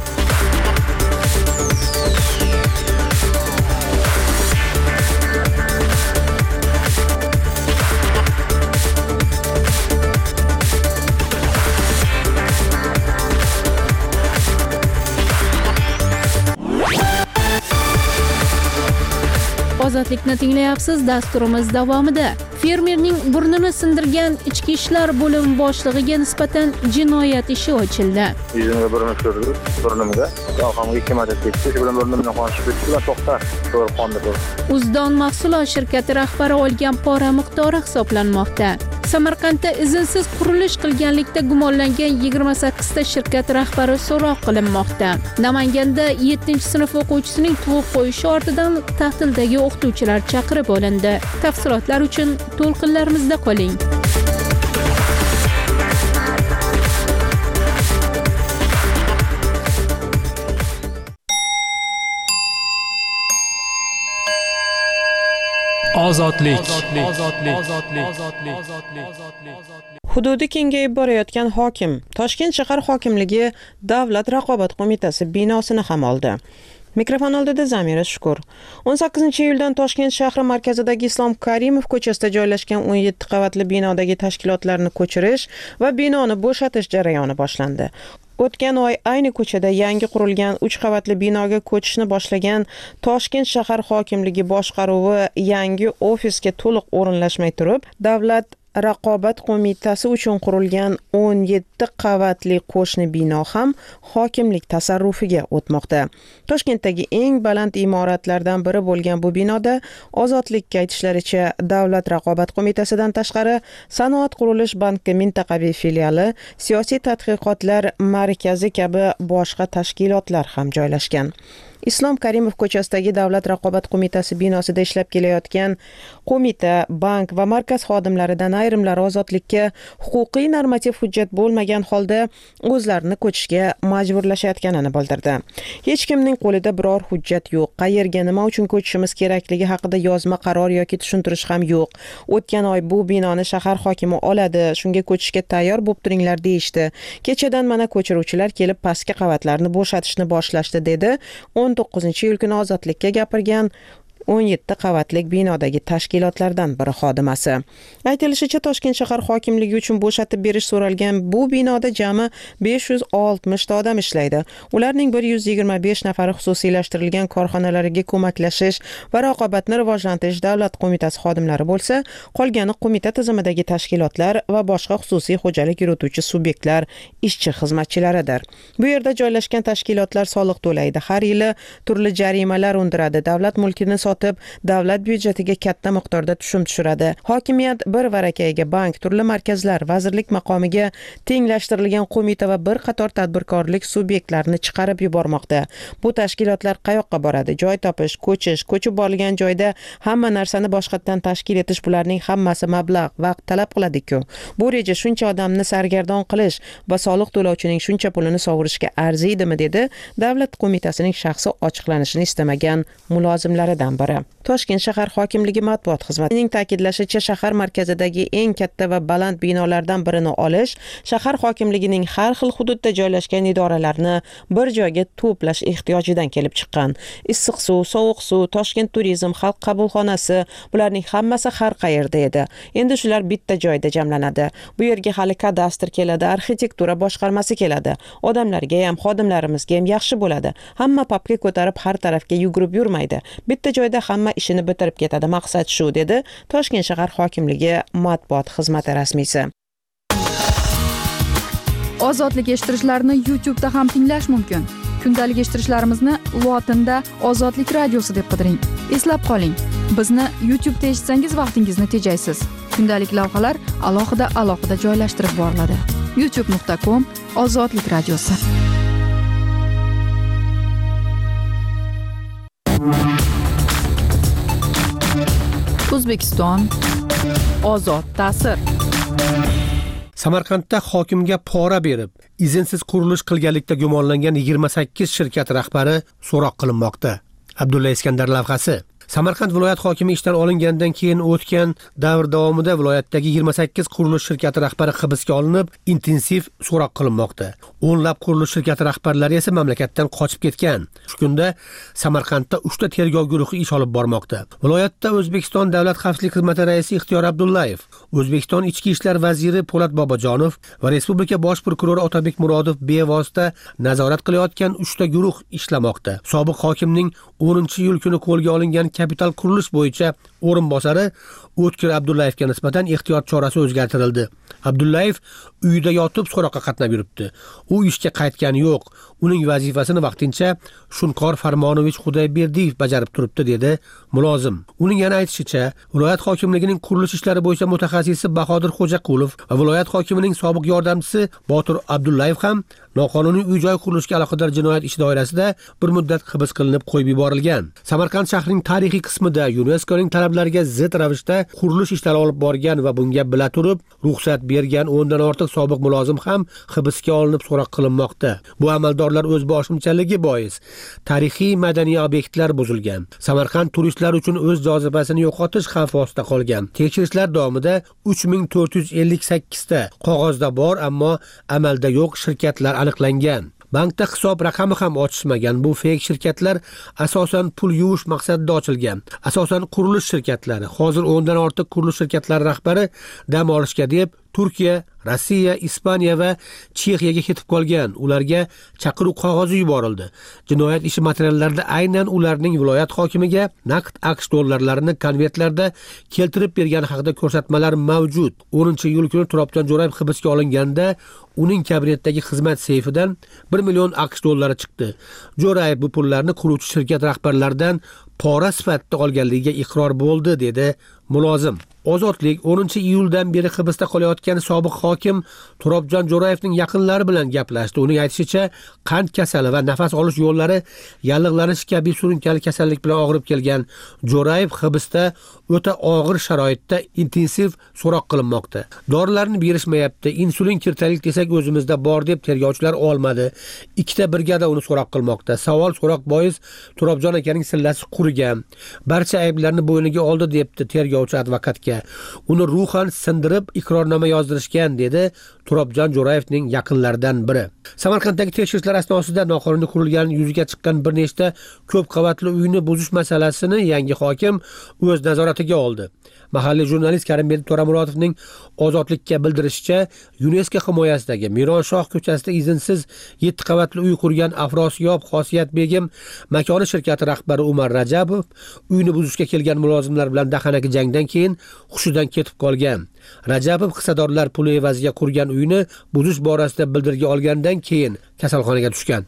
Ozodlikni tinglayapsiz. Dasturimiz davomida fermerning burnini sindirgan ichki ishlar bo'limi boshlig'iga nisbatan jinoyat ishi ochildi. Yuzimga burun tushirdi, burnimga. Yoqamga 2 marta tekdi, shu bilan burnimdan qon chiqib ketdi va to'xta, to'g'ri qonni bu. Uzdon mahsulot shirkati rahbari olgan pora miqdori hisoblanmoqda. Samarqandda izinsiz qurilish qilganlikda gumonlangan 28 ta shirkat rahbari so'roq qilinmoqda. Namanganda 7-sinf o'quvchisining tug'ib qo'yishi ortidan ta'tildagi o'qituvchilar chaqirib olindi. Tafsilotlar uchun to'lqinlarimizda qoling. Ozodlik. Hududi kengayib borayotgan hokim Toshkent shahar hokimligi Davlat raqobat qo'mitasi binosini ham oldi. Mikrofon oldida Zamira Shukur. 18-iyuldan Toshkent shahri markazidagi Islom Karimov ko'chasida joylashgan 17 qavatli binodagi tashkilotlarni ko'chirish va binoni bo'shatish jarayoni boshlandi. O'tgan oy ayni ko'chada yangi qurilgan 3 qavatli binoga ko'chishni boshlagan Toshkent shahar hokimligi boshqaruvi yangi ofisga to'liq o'rinlashmay turib, Davlat raqobat qo'mitasi uchun qurilgan 17 qavatli qo'shni bino ham hokimlik tasarrufiga o'tmoqda. Toshkentdagi eng baland imoratlardan biri bo'lgan bu binoda Ozodlikka aytishlaricha Davlat raqobat qo'mitasidan tashqari Sanoat qurilish banki mintaqaviy filiali, siyosiy tadqiqotlar markazi kabi boshqa tashkilotlar ham joylashgan. Islom Karimov ko'chasidagi Davlat raqobat qo'mitasi binosida ishlab kelayotgan qo'mita, bank va markaz xodimlaridan ayrimlari ozodlikka huquqiy normativ hujjat bo'lmagan holda o'zlarini ko'chishga majburlashayotganini bildirdi. Hech kimning qo'lida biror hujjat yo'q. Qayerga, nima uchun ko'chishimiz kerakligi haqida yozma qaror yoki tushuntirish ham yo'q. O'tgan oy bu binoni shahar hokimi oladi, shunga ko'chishga tayyor bo'lib turinglar deyishdi. Kechadan mana ko'chiruvchilar kelib pastki qavatlarni bo'shatishni boshlashdi dedi. 19-iyul kuni Ozodlikka gapirgan 17 qavatlik binodagi tashkilotlardan biri xodimasi. Aytilishicha, Toshkent shahar hokimligi uchun bo'shatib berish so'ralgan bu binoda jami 560 ta odam ishlaydi. Ularning 125 nafari xususiylashtirilgan korxonalarga ko'maklashish va raqobatni rivojlantirish davlat qo'mitasi xodimlari bo'lsa, qolgani qo'mita tizimidagi tashkilotlar va boshqa xususiy xo'jalik yurituvchi subyektlar ishchi xizmatchilaridir. Bu yerda joylashgan tashkilotlar soliq to'laydi, har yili turli jarimalar undiradi, davlat mulkini davlat byudjetiga katta miqdorda tushum tushiradi. Hokimiyat bir varakayga bank, turli markazlar, vazirlik maqomiga tenglashtirilgan qo'mita va bir qator tadbirkorlik subyektlarini chiqarib yubormoqda. Bu tashkilotlar qayoqqa boradi? Joy topish, ko'chish, ko'chib borilgan joyda hamma narsani boshqatdan tashkil etish, bularning hammasi mablag', vaqt talab qiladi-ku. Bu reja shuncha odamni sargardon qilish va soliq to'lovchining shuncha pulini sovurishga arziydimi, dedi davlat qo'mitasining shaxsi ochiqlanishini istamagan mulozimlaridan biri. Toshkent shahar hokimligi matbuot xizmatining ta'kidlashicha, shahar markazidagi eng katta va baland binolardan birini olish shahar hokimligining har xil hududda joylashgan idoralarni bir joyga to'plash ehtiyojidan kelib chiqqan. Issiq suv, sovuq suv, Toshkent turizm, xalq qabulxonasi, bularning hammasi har qayerda edi. Endi shular bitta joyda jamlanadi. Bu yerga hali kadastr keladi, arxitektura boshqarmasi keladi. Odamlarga ham, xodimlarimizga ham yaxshi bo'ladi. Hamma papka ko'tarib har tarafga yugurib yurmaydi. Bitta joyda hamma ishini bitirib ketadi. Maqsad shu, dedi Toshkent shahar hokimligi matbuot xizmati rasmiysi. Ozodlik eshittirishlarni YouTube'da ham tinglash mumkin. Kundalik eshittirishlarimizni lotinda Ozodlik radiosi deb qidiring. Eslab qoling, bizni YouTube'da eshitsangiz vaqtingizni tejaysiz. Kundalik lavhalar alohida joylashtirib boriladi. youtube.com/ozodlik radiosi. O'zbekiston ozod ta'sir. Samarqandda hokimga pora berib, izinsiz qurilish qilganlikda gumonlangan 28 shirkat rahbari so'roq qilinmoqda. Abdulla Iskandar lavhasi. Samarqand viloyat hokimi ishdan olingandan keyin o'tgan davr davomida viloyatdagi 28 qurilish shirkati rahbari hibsga olinib, intensiv so'roq qilinmoqda. O'nlab qurilish shirkati rahbarlari esa mamlakatdan qochib ketgan. Shu kunda Samarqandda 3 ta tergov guruhi ish olib bormoqda. Viloyatda O'zbekiston Davlat xavfsizlik xizmati raisi Ixtiyor Abdullayev, O'zbekiston Ichki ishlar vaziri Po'lat Bobojonov va Respublika bosh prokurori Otabek Murodov bevosita nazorat qilayotgan 3 ta guruh ishlamoqda. Sobiq hokimning 10-iyul kuni qo'lga olingan kapital qurilish bo'yicha o'rinbosari O'tkir Abdullayevga nisbatan ehtiyot chorasi o'zgartirildi. Abdullayev uyida yotib so'roqqa qatnab yuribdi. U ishga qaytgani yo'q. Uning vazifasini vaqtincha Shunqor Farmonovich Xudoyberdiyev bajarib turibdi, dedi mulozim. Uning yana aytishicha, viloyat hokimligining qurilish ishlari bo'yicha mutaxassisi Bahodir Xo'jaqulov va viloyat hokimining sobiq yordamchisi Botir Abdullayev ham noqonuniy uy-joy qurilishiga aloqador jinoyat ishi doirasida bir muddat hibs qilinib qo'yib yuborilgan. Samarqand shahrining tarixiy qismida UNESCOning talablariga zid ravishda qurilish ishlari olib borgan va bunga bila turib ruxsat bergan 10 dan ortiq sobiq mulozim ham hibsga olinib so'roq qilinmoqda. Bu amaldorlar o'z boshimchaligi bois tarixiy madaniy obyektlar buzilgan. Samarqand turistlar uchun o'z jozibasini yo'qotish xavfi ostida qolgan. Tekshirishlar davomida 3458 ta qog'ozda bor, ammo amalda yo'q shirkatlar aniqlangan. Bankda hisob raqami ham ochishmagan. Bu fake shirkatlar asosan pul yuvish maqsadida ochilgan. Asosan qurilish shirkatlari. Hozir 10 dan ortiq qurilish shirkatlari rahbari dam olishga deb Turkiya, Rossiya, Ispaniya va Chexiyaga ketib qolgan. Ularga chaqiruv qog'ozi yuborildi. Jinoyat ishi materiallarida aynan ularning viloyat hokimiga naqd AQSh dollarlarini konvertlarda keltirib bergani haqida ko'rsatmalar mavjud. 10-iyul kuni Turobjon Jo'rayev hibsga olinganda uning kabinetdagi xizmat seyfidan 1 million AQSh dollari chiqdi. Jo'rayev bu pullarni quruvchi shirkat rahbarlaridan pora sifatida olganligiga iqror bo'ldi, dedi mulozim. Ozodlik 10-iyuldan beri hibsda qolayotgan sobiq hokim Turobjon Jo'rayevning yaqinlari bilan gaplashdi. Uning aytishicha, qand kasali va nafas olish yo'llari yallig'lanish kabi surunkali kasallik bilan og'rib kelgan Jo'rayev hibsda o'ta og'ir sharoitda intensiv so'roq qilinmoqda. Dorilarni berishmayapti. Insulin kiritaylik desak o'zimizda bor deb tergovchilar olmadi. 2 ta brigada uni so'roq qilmoqda. Savol so'roq bois Turobjon akaning sillasi qurigan. Barcha ayblarni bo'yniga oldi, debdi tergovchi advokatga. Uni ruhan sindirib iqrornoma yozdirishgan, dedi Turobjon Jo'rayevning yaqinlaridan biri. Samarqanddagi tekshirishlar asnosida noqonuniy qurilgan yuziga chiqqan bir nechta ko'p qavatli uyni buzish masalasini yangi hokim o'z nazoratiga oldi. Mahalliy jurnalist Karimbek To'ramurodovning Ozodlikka bildirishicha, UNESCO himoyasidagi Mironshoh ko'chasida izinsiz 7 qavatli uy qurgan Afrosiyob Xosiyat begim makoni shirkati rahbari Umar Rajabov uyni buzishga kelgan mulozimlar bilan dahanaki jangdan keyin hushidan ketib qolgan. Rajabov hissadorlar puli evaziga qurgan uyni buzish borasida bildirgi olgandan keyin kasalxonaga tushgan.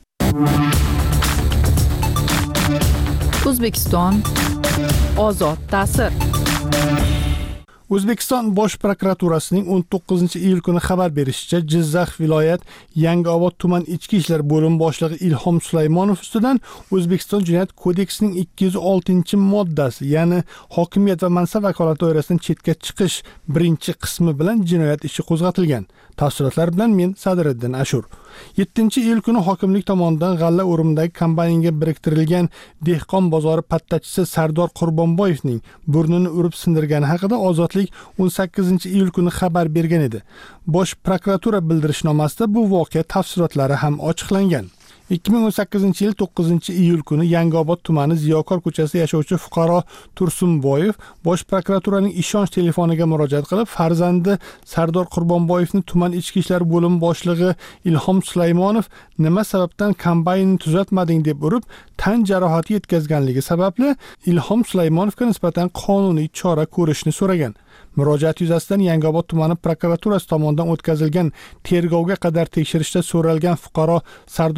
O'zbekiston ozod ta'sir. O'zbekiston Bosh prokuraturasining 19-iyul kuni xabar berishicha, Jizzax viloyat Yangiobod tuman ichki ishlar bo'lim boshlig'i Ilhom Sulaymonov ustidan O'zbekiston Jinoyat kodeksining 206-moddasi, ya'ni hokimiyat va mansab vakolati doirasidan chetga chiqish birinchi qismi bilan jinoyat ishi qo'zg'atilgan. Tafsilotlar bilan men Sadiriddin Ashur. 7-iyul kuni hokimlik tomonidan G'alla o'rimidagi kombaynga biriktirilgan dehqon bozori pattachisi Sardor Qurbonboyevning burnini urib sindirgani haqida Ozodlik 18-iyul kuni xabar bergan edi. Bosh prokuratura bildirishnomasida bu voqea tafsilotlari ham ochiqlangan. 2018-yil 9-iyul kuni Yangiobod tumani Ziyokor ko'chasida yashovchi fuqaro Tursunboyev Bosh prokuraturaning ishonch telefoniga murojaat qilib, farzandi Sardor Qurbonboyevni tuman ichki ishlar bo'lim boshlig'i Ilhom Sulaymonov nima sababdan kombaynni tuzatmading deb urib, tan jarohati yetkazganligi sababli Ilhom Sulaymonovga nisbatan qonuniy chora ko'rishni so'ragan. Murojaat yuzasidan Yangiobod tumani prokuraturasi tomonidan o'tkazilgan tergovga qadar tekshirishda so'ralgan fuqaro Sardor Qurbonboyev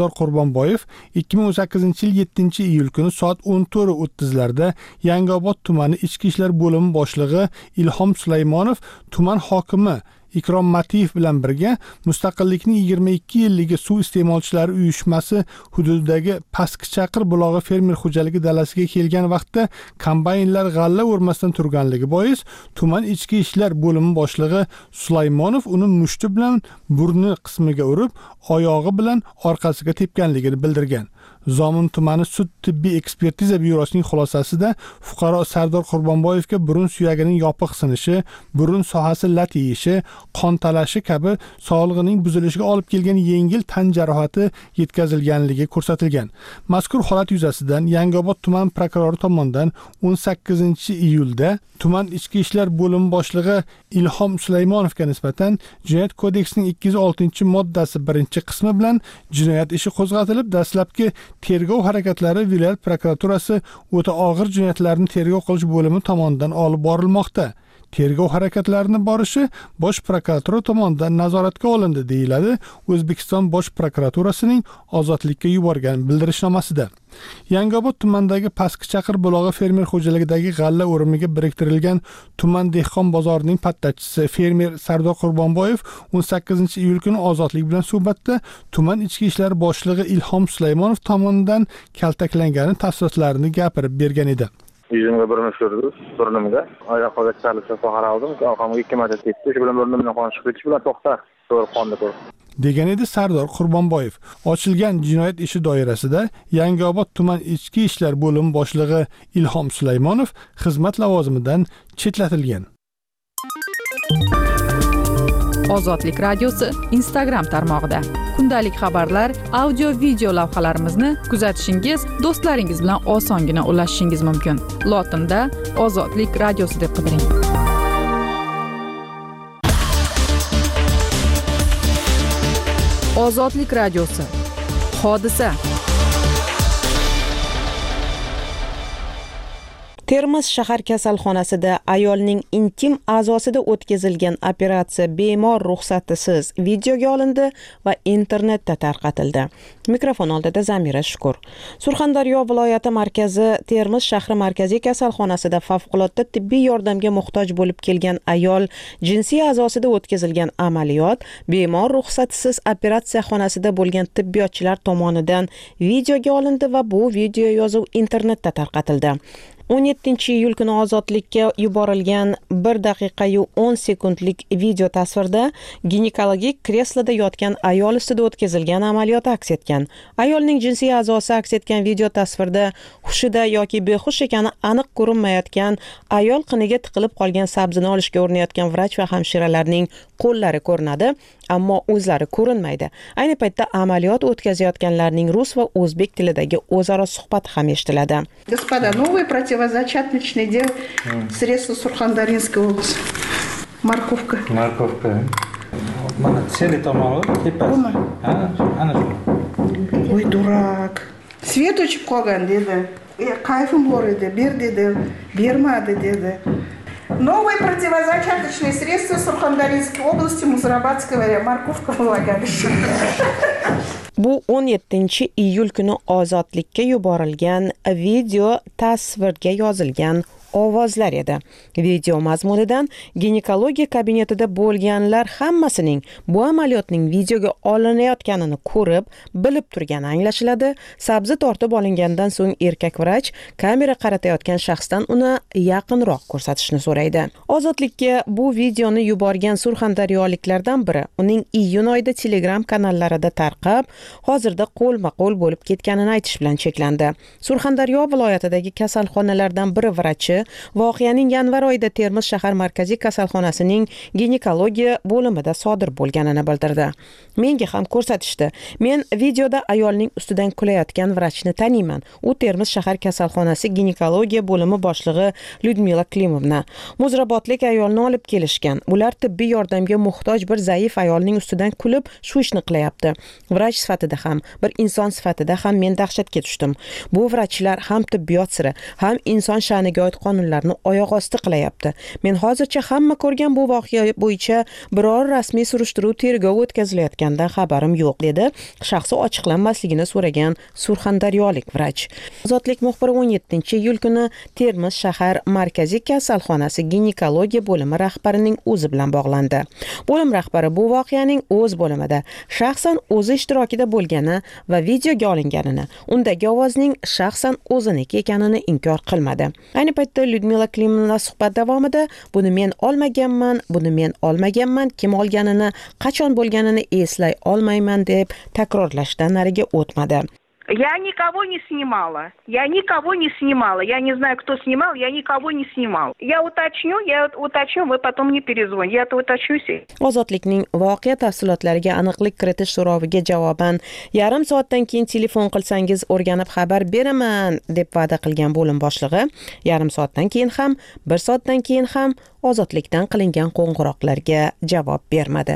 Qurbonboyev 2018-yil 7-iyul kuni soat 14:30larda Yangiobod tumani Ichki ishlar bo'limi boshlig'i Ilhom Sulaymonov tuman hokimi Ikrom Matiyev bilan birga Mustaqillikning 22 yilligi suv iste'molchilari uyushmasi hududidagi Pastki Chaqir bulog'i fermer xo'jaligi dalasiga kelgan vaqtda kombaynlar g'alla o'rmasdan turganligi bois tuman ichki ishlar bo'limi boshlig'i Sulaymonov uni mushti bilan burni qismiga urib, oyog'i bilan orqasiga tepganligini bildirgan. Zomin tumani sud tibbiy ekspertiza byurosining xulosasida fuqaro Sardor Qurbonboyevga burun suyagining yopiq sinishi, burun sohasi lat yeyishi, qon talashi kabi sog'lig'ining buzilishiga olib kelgan yengil tan jarohati yetkazilganligi ko'rsatilgan. Mazkur holat yuzasidan Yangiobod tuman prokurori tomonidan 18-iyulda tuman ichki ishlar bo'limi boshlig'i Ilhom Sulaymonovga nisbatan Jinoyat kodeksining 206-moddasi 1-qismi bilan jinoyat ishi qo'zg'atilib, dastlabki tergov harakatlari viloyat prokuraturasi o'ta og'ir jinoyatlarni tergov qilish bo'limi tomonidan olib borilmoqda. Tergov harakatlarini borishi Bosh prokuratura tomonidan nazoratga olindi, deyiladi O'zbekiston Bosh prokuraturasining ozodlikka yuborgan bildirishnomasida. Yangiobod tumanidagi Pastki Chaqir bulog'i fermer xo'jaligidagi g'alla o'rimiga biriktirilgan tuman dehqon bozorining pattachisi fermer Sardor Qurbonboyev 18-iyul kuni ozodlik bilan suhbatda tuman ichki ishlar boshlig'i Ilhom Sulaymonov tomonidan kaltaklangani tafsilotlarini gapirib bergan edi. Yüzümge bir müşürdü, burnumga. Oyoqqa chalishga so'qar oldim. Orqamga 2 marta tepdi. Shu bilan burnimdan qon chiqib ketishi bilan to'xta. To'g'ri qonni ko'rib. degan edi Sardor Qurbonboyev. Ochilgan jinoyat ishi doirasida Yangiobod tuman ichki ishlar bo'limi boshlig'i Ilhom Sulaymonov xizmat lavozimidan chetlatilgan. Ozodlik radiosi Instagram tarmog'ida kundalik xabarlar, audio video lavhalarimizni kuzatishingiz, do'stlaringiz bilan osongina ulashishingiz mumkin. Lotinda Ozodlik radiosi deb qidiring. Ozodlik radiosi. Hodisa. Termiz shahar kasalxonasida ayolning intim a'zosida o'tkazilgan operatsiya bemor ruxsatisiz videoga olindi va internetda tarqatildi. Mikrofon oldida Zamira Shukur. Surxondaryo viloyati markazi Termiz shahri markaziy kasalxonasida favqulodda tibbiy yordamga muhtoj bo'lib kelgan ayol jinsiy a'zosida o'tkazilgan amaliyot bemor ruxsatisiz operatsiya xonasida bo'lgan tibbiyotchilar tomonidan videoga olindi va bu video yozuv internetda tarqatildi. 17-iyul kuni ozodlikka yuborilgan 1 daqiqa 10 sekundlik video tasvirda ginekologik kresloda yotgan ayol ustida o'tkazilgan amaliyot aks etgan. Ayolning jinsiy a'zosi aks etgan video tasvirda hushida yoki behush ekani aniq ko'rinmayotgan ayol qiniga tiqilib qolgan sabzini olishga urinayotgan vrach va hamshiralarning qo'llari ko'rinadi, ammo o'zlari ko'rinmaydi. Ayni paytda amaliyot o'tkazayotganlarning rus va o'zbek tilidagi o'zaro suhbati ham eshitiladi. Господа, новый противозачаточный дел средства Сурхандаринской области. Морковка. Морковка. Mana seli tomog'i tepasi. Ana shu. Ой, дурак. Свет o'chib qolgan dedi. Qayfim bor edi, ber dedi, bermadi dedi. Новое противозачаточное средство Сурхандаринской области, Музрабадская морковка влагалище. Bu 17-iyul kuni ozodlikka yuborilgan video tasvirga yozilgan ovozlar edi. Video mazmunidan ginekologiya kabinetida bo'lganlar hammasining bu amaliyotning videoga olinayotganini ko'rib, bilib turgani anglashiladi. Sabzi tortib olingandan so'ng erkak vrach kamera qaratayotgan shaxsdan uni yaqinroq ko'rsatishni so'raydi. Ozodlikka bu videoni yuborgan surxondaryoliklardan biri uning iyun oyida Telegram kanallarida tarqab, hozirda qo'lma-qo'l bo'lib ketganini aytish bilan cheklandi. Surxondaryo viloyatidagi kasalxonalardan biri vrachi voqeaning yanvar oyida Termiz shahar markaziy kasalxonasining ginekologiya bo'limida sodir bo'lganini bildirdi. Menga ham ko'rsatishdi. Men videoda ayolning ustidan kulayotgan vrachni taniyman. U Termiz shahar kasalxonasi ginekologiya bo'limi boshlig'i Lyudmila Klimovna. Muzrabotlik ayolni olib kelishgan. Ular tibbiy yordamga muhtoj bir zaif ayolning ustidan kulib shu ishni qilyapti. Vrach sifatida ham, bir inson sifatida ham men dahshatga tushdim. Bu vrachlar ham tibbiyot siri, ham inson sha'niga oid qonunlarni oyoq osti qilyapti. Men hozircha hamma ko'rgan bu voqea bo'yicha biror rasmiy surishtiruv tergov o'tkazilayotganidan xabarim yo'q, dedi shaxsi ochiqlanmasligini so'ragan surxondaryolik vrach. Ozodlik muxbiri 17-iyul kuni Termiz shahar markaziy kasalxonasi ginekologiya bo'limi rahbarining o'zi bilan bog'landi. Bo'lim rahbari bu voqeaning o'z bo'limida shaxsan o'zi ishtirokida bo'lgani va videoga olinganini, undagi ovozning shaxsan o'ziniki ekanini inkor qilmadi. Ayni paytda Lyudmila Klimovna suhbat davomida buni men olmaganman, kim olganini, qachon bo'lganini eslay olmayman deb takrorlashdan nariga o'tmadi. Я никого не снимала. Я не знаю, кто снимал, я никого не снимал. Я уточню, вы потом мне перезвоните. Я это уточнюсь. Ozodlikning voqea tafsilotlariga aniqlik kiritish so'roviga javoban yarim soatdan keyin telefon qilsangiz o'rganib xabar beraman deb va'da qilgan bo'lim boshlig'i yarim soatdan keyin ham, 1 soatdan keyin ham Ozodlikdan qilingan qo'ng'iroqlarga javob bermadi.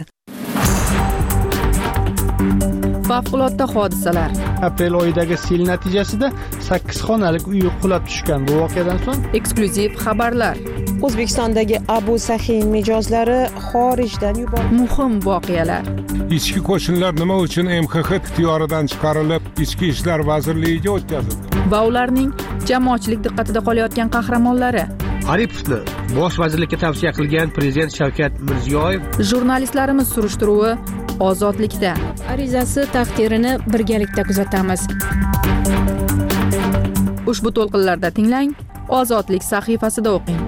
Favqulodda hodisalar. Aprel oyidagi sel natijasida 8 xonalik uy qulab tushgan. Bu voqeadan so'ng eksklyuziv xabarlar. O'zbekistondagi Abu Sahin mijozlari xorijdan yuborildi. Muhim voqealar. Ichki qo'shinlar nima uchun MXX ixtiyoridan chiqarilib, Ichki ishlar vazirligiga o'tkazildi? Va ularning jamoatchilik diqqatida qolayotgan qahramonlari. Aripovni bosh vazirlikka tavsiya qilgan prezident Shavkat Mirziyoyev. Jurnalistlarimiz surishtiruvi Ozodlikda. Arizasi taqdirini birgalikda kuzatamiz. Ushbu to'lqinlarda tinglang, Ozodlik sahifasida o'qing.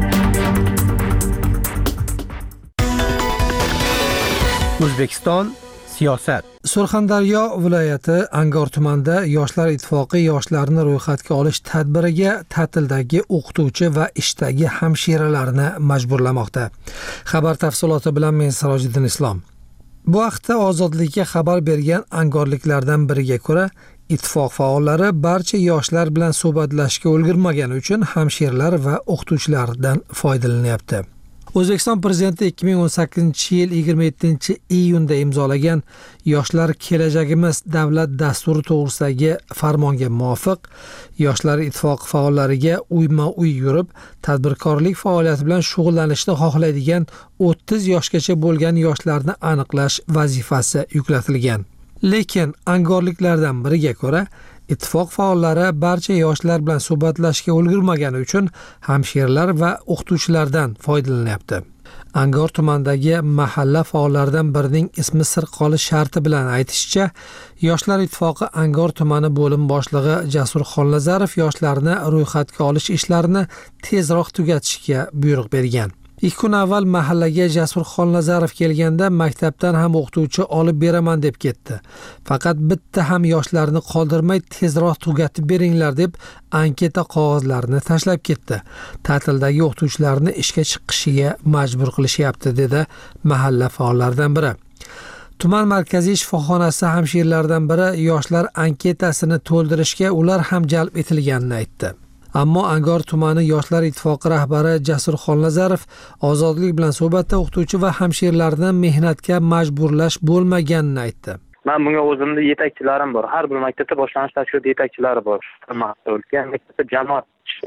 O'zbekiston siyosat. Surxondaryo viloyati Angor tumanida Yoshlar ittifoqi yoshlarni ro'yxatga olish tadbiriga ta'tildagi o'qituvchi va ishdagi hamshiralarni majburlamoqda. Xabar tafsiloti bilan men Sirojiddin Islom. Bu haqda Ozodlikka xabar bergan angorliklardan biriga ko'ra, ittifoq faollari barcha yoshlar bilan suhbatlashishga ulgurmagani uchun hamshiralar va o'qituvchilardan foydalanyapti. O'zbekiston prezidenti 2018-yil 27-iyunda imzolagan Yoshlar kelajagimiz davlat dasturi to'g'risidagi farmonga muvofiq Yoshlar ittifoqi faollariga uyma-uy yurib, tadbirkorlik faoliyati bilan shug'ullanishni xohlaydigan 30 yoshgacha bo'lgan yoshlarni aniqlash vazifasi yuklatilgan. Lekin angorliklardan biriga ko'ra, ittifoq faollari barcha yoshlar bilan suhbatlashishga ulgurmagani uchun hamshiralar va o'qituvchilardan foydalanyapti. Angor tumanidagi mahalla faollaridan birining ismi sir qolish sharti bilan aytishicha, Yoshlar ittifoqi Angor tumani bo'lim boshlig'i Jasur Xonlazarov yoshlarni ro'yxatga olish ishlarini tezroq tugatishga buyruq bergan. 2 kun avval mahallaga Jasur Xonlazarov kelganda maktabdan ham o'qituvchi olib beraman deb ketdi. Faqat bitta ham yoshlarni qoldirmay tezroq tugatib beringlar deb anketa qog'ozlarini tashlab ketdi. Ta'tildagi o'qituvchilarni ishga chiqishiga majbur qilishyapti, dedi mahalla faollaridan biri. Tuman markaziy shifoxonasi hamshiralaridan biri yoshlar anketasini to'ldirishga ular ham jalb etilganini aytdi. Ammo Angor tumani Yoshlar ittifoqi rahbari Jasur Xonlazarov Ozodlik bilan suhbatda o'qituvchi va hamshiralarni mehnatga majburlash bo'lmaganini aytdi. Men bunga o'zimda yetakchilarim bor. Har bir maktabda boshlanish tashkilot yetakchilari bor. Maktabda jamoat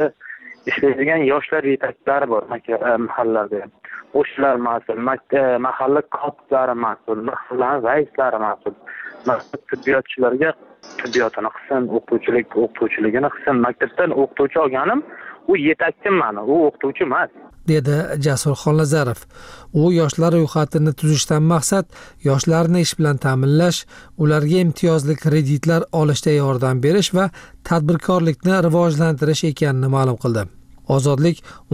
ishlaydigan yoshlar yetakchilari bor mahallalarda. O'shalar mas'ul, mahalla kotiblari mas'ul, mahalla raislari mas'ul. Maktab tibbiyotchilarga tibbiyotini qilsin, o'qituvchiligini qilsin. Maktabdan o'qituvchi olganim, u yetakchim meni, u o'qituvchi emas, dedi Jasur Xonlazarov. U yoshlar ro'yxatini tuzishdan maqsad yoshlarni ish bilan ta'minlash, ularga imtiyozli kreditlar olishda yordam berish va tadbirkorlikni rivojlantirish ekanini ma'lum qildi. Ozodlik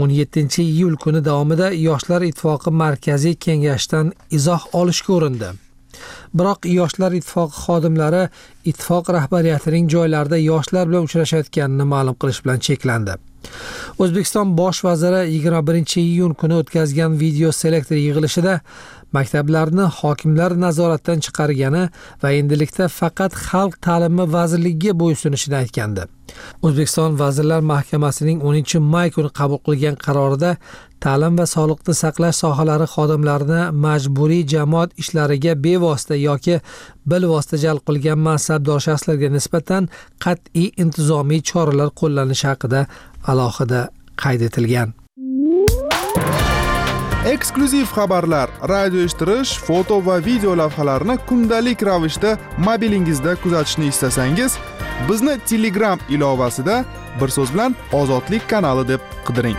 17-iyul kuni davomida Yoshlar ittifoqi markaziy kengashidan izoh olishga urindi. Biroq Yoshlar ittifoqi xodimlari ittifoq rahbariyatining joylarda yoshlar bilan uchrashayotganini ma'lum qilish bilan cheklandi. O'zbekiston bosh vaziri 21-iyun kuni o'tkazgan video selektor yig'ilishida maktablarni hokimlar nazoratdan chiqargani va endilikda faqat Xalq ta'limi vazirligiga bo'ysunishini aytgandi. O'zbekiston Vazirlar Mahkamasining 10-may kuni qabul qilgan qarorida ta'lim va sog'liqni saqlash sohalari xodimlarini majburiy jamoat ishlariga bevosita yoki bilvosita jalb qilgan mansabdor shaxslarga nisbatan qat'iy intizomiy choralar qo'llanishi haqida alohida qayd etilgan. Eksklyuziv xabarlar, radio eshittirish, foto va video lavhalarni kundalik ravishda mobilingizda kuzatishni istasangiz, bizni Telegram ilovasida bir so'z bilan Ozodlik kanali deb qidiring.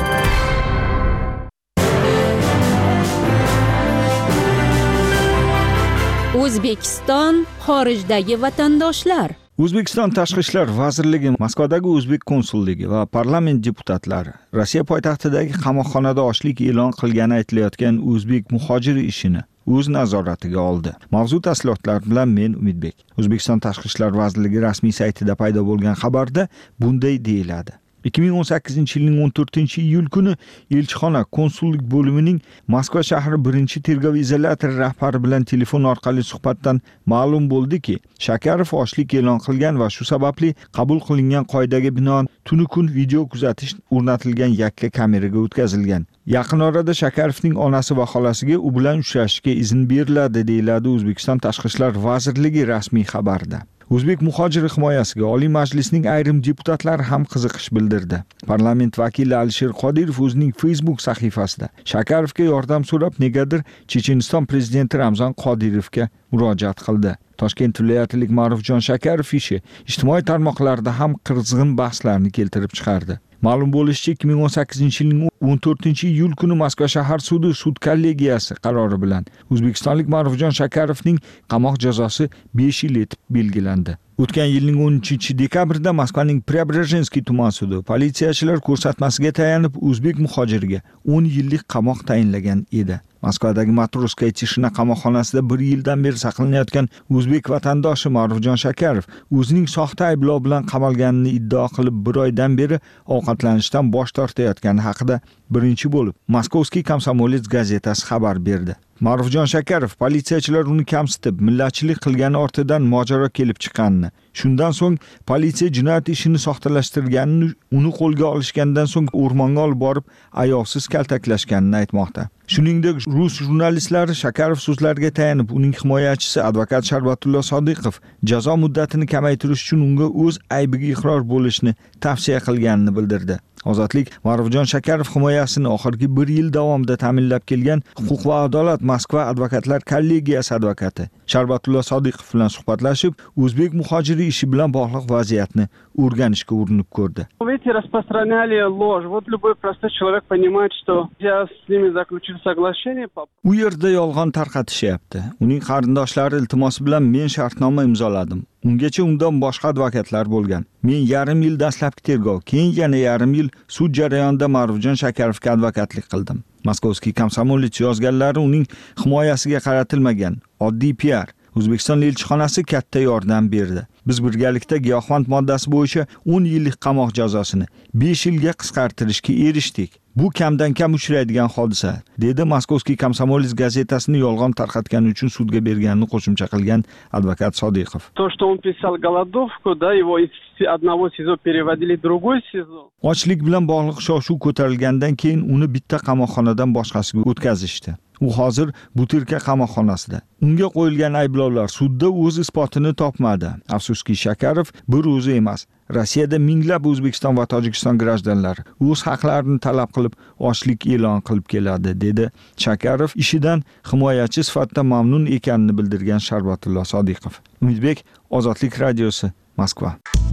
O'zbekiston xorijdagi vatandoshlar. O'zbekiston Tashqi ishlar vazirligi Moskvadagi o'zbek konsulligi va parlament deputatlari Rossiya poytaxtidagi qamoqxonada ochlik e'lon qilgani aytilayotgan o'zbek muhojiri ishini o'z nazoratiga oldi. Mavzu tafsilotlar bilan men Umidbek. O'zbekiston Tashqi ishlar vazirligi rasmiy saytida paydo bo'lgan xabarda bunday deyiladi. 2018-yilning 14-iyul kuni elchixona konsullik bo'limining Moskva shahri 1-tergov izolyatori rahbari bilan telefon orqali suhbatdan ma'lum bo'ldiki, Shakarov ochlik e'lon qilgan va shu sababli qabul qilingan qoidaga binoan tuni kun video kuzatish o'rnatilgan yakka kameraga o'tkazilgan. Yaqin orada Shakarovning onasi va xolasiga u bilan uchrashishga izn beriladi, deyiladi O'zbekiston Tashqi ishlar vazirligi rasmiy xabarda. O'zbek muhojiri himoyasiga Oliy Majlisning ayrim deputatlari ham qiziqish bildirdi. Parlament vakili Alisher Qodirov o'zining Facebook sahifasida Shakarovga yordam so'rab negadir Checheniston prezidenti Ramzan Qodirovga murojaat qildi. Toshkent viloyatilik Ma'rufjon Shakarov ishi ijtimoiy tarmoqlarda ham qizg'in bahslarni keltirib chiqardi. Ma'lum bo'lishicha, 2018-yilning 14-iyul kuni Moskva shahar sudi sud kollegiyasi qarori bilan o'zbekistonlik Ma'rufjon Shakarovning qamoq jazosi 5 yil etib belgilandi. O'tgan yilning 13-dekabrda Moskvaning Preobrazhenskiy tuman sudi politsiyachilar ko'rsatmasiga tayanib o'zbek muhojiriga 10 yillik qamoq tayinlagan edi. Moskvadagi Matroskaya Tishina qamoqxonasida 1 yildan beri saqlanayotgan o'zbek vatandoshi Ma'rufjon Shakarov o'zining soxta ayblov bilan qamalganini iddao qilib 1 oydan beri ovqatlanishdan bosh tortayotgani haqida birinchi bo'lib Moskovskiy Komsomolets gazetasi xabar berdi. Ma'rufjon Shakarov politsiyachilar uni kamsitib, millatchilik qilgani ortidan mojaro kelib chiqqanini, shundan so'ng politsiya jinoyat ishini soxtalashtirganini, uni qo'lga olishgandan so'ng o'rmonga olib borib ayovsiz kaltaklashganini aytmoqda. Shuningdek, rus jurnalistlari Shakarov so'zlariga tayanib, uning himoyachisi advokat Sharbatullo Sodiqov jazo muddatini kamaytirish uchun unga o'z aybiga iqror bo'lishni tavsiya qilganini bildirdi. Ozodlik Ma'rufjon Shakarov himoyasini oxirgi 1 yil davomida ta'minlab kelgan Huquq va adolat Moskva advokatlar kollegiyasi advokati Sharbatullo Sodiqov bilan suhbatlashib, o'zbek muhojiri ishi bilan bog'liq vaziyatni o'rganishga urinib ko'rdi. Эти распространяли ложь. Вот любой простой человек понимает, что я с nimi заключил соглашение. U yerda yolg'on tarqatishyapti. Uning qarindoshlari iltimosi bilan men shartnoma imzoladim. Ungacha undan boshqa advokatlar bo'lgan. Men yarim yil dastlabki tergov, keyin yana yarim yil sud jarayonida Ma'rufjon Shakarovga advokatlik qildim. Moskovskiy Komsomolets yozganlari uning himoyasiga qaratilmagan oddiy PR. O'zbekiston elchixonasi katta yordam berdi. Biz birgalikda giyohvand moddasi bo'yicha 10 yillik qamoq jazosini 5 yilga qisqartirishga erishdik. Bu kamdan kam uchraydigan hodisa, dedi Moskovskiy Komsomolets gazetasini yolg'on tarqatgani uchun sudga berganini qo'shimcha qilgan advokat Sodiqov. То, что он писал голодовку, да, его из одного СИЗО переводили в другой СИЗО. Ochlik bilan bog'liq shov-shuv ko'tarilgandan keyin uni bitta qamoqxonadan boshqasiga o'tkazishdi. U hozir Butirka qamoqxonasida. Unga qo'yilgan ayblovlar sudda o'z isbotini topmadi. Afsuski, Shakarov bir o'zi emas, Rossiyada minglab O'zbekiston va Tojikiston grajdanlari o'z haqlarini talab qilib ochlik e'lon qilib keladi, dedi Shakarov ishidan himoyachi sifatida mamnun ekanini bildirgan Sharbatullo Sodiqov. Umidbek, Ozodlik radiosi, Moskva.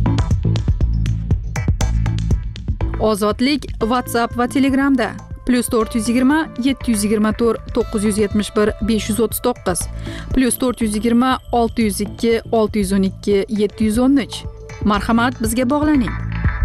Ozodlik WhatsApp va Telegramda +420 724 971 539 +420 602 612 713. Marhamat, bizga bog'laning.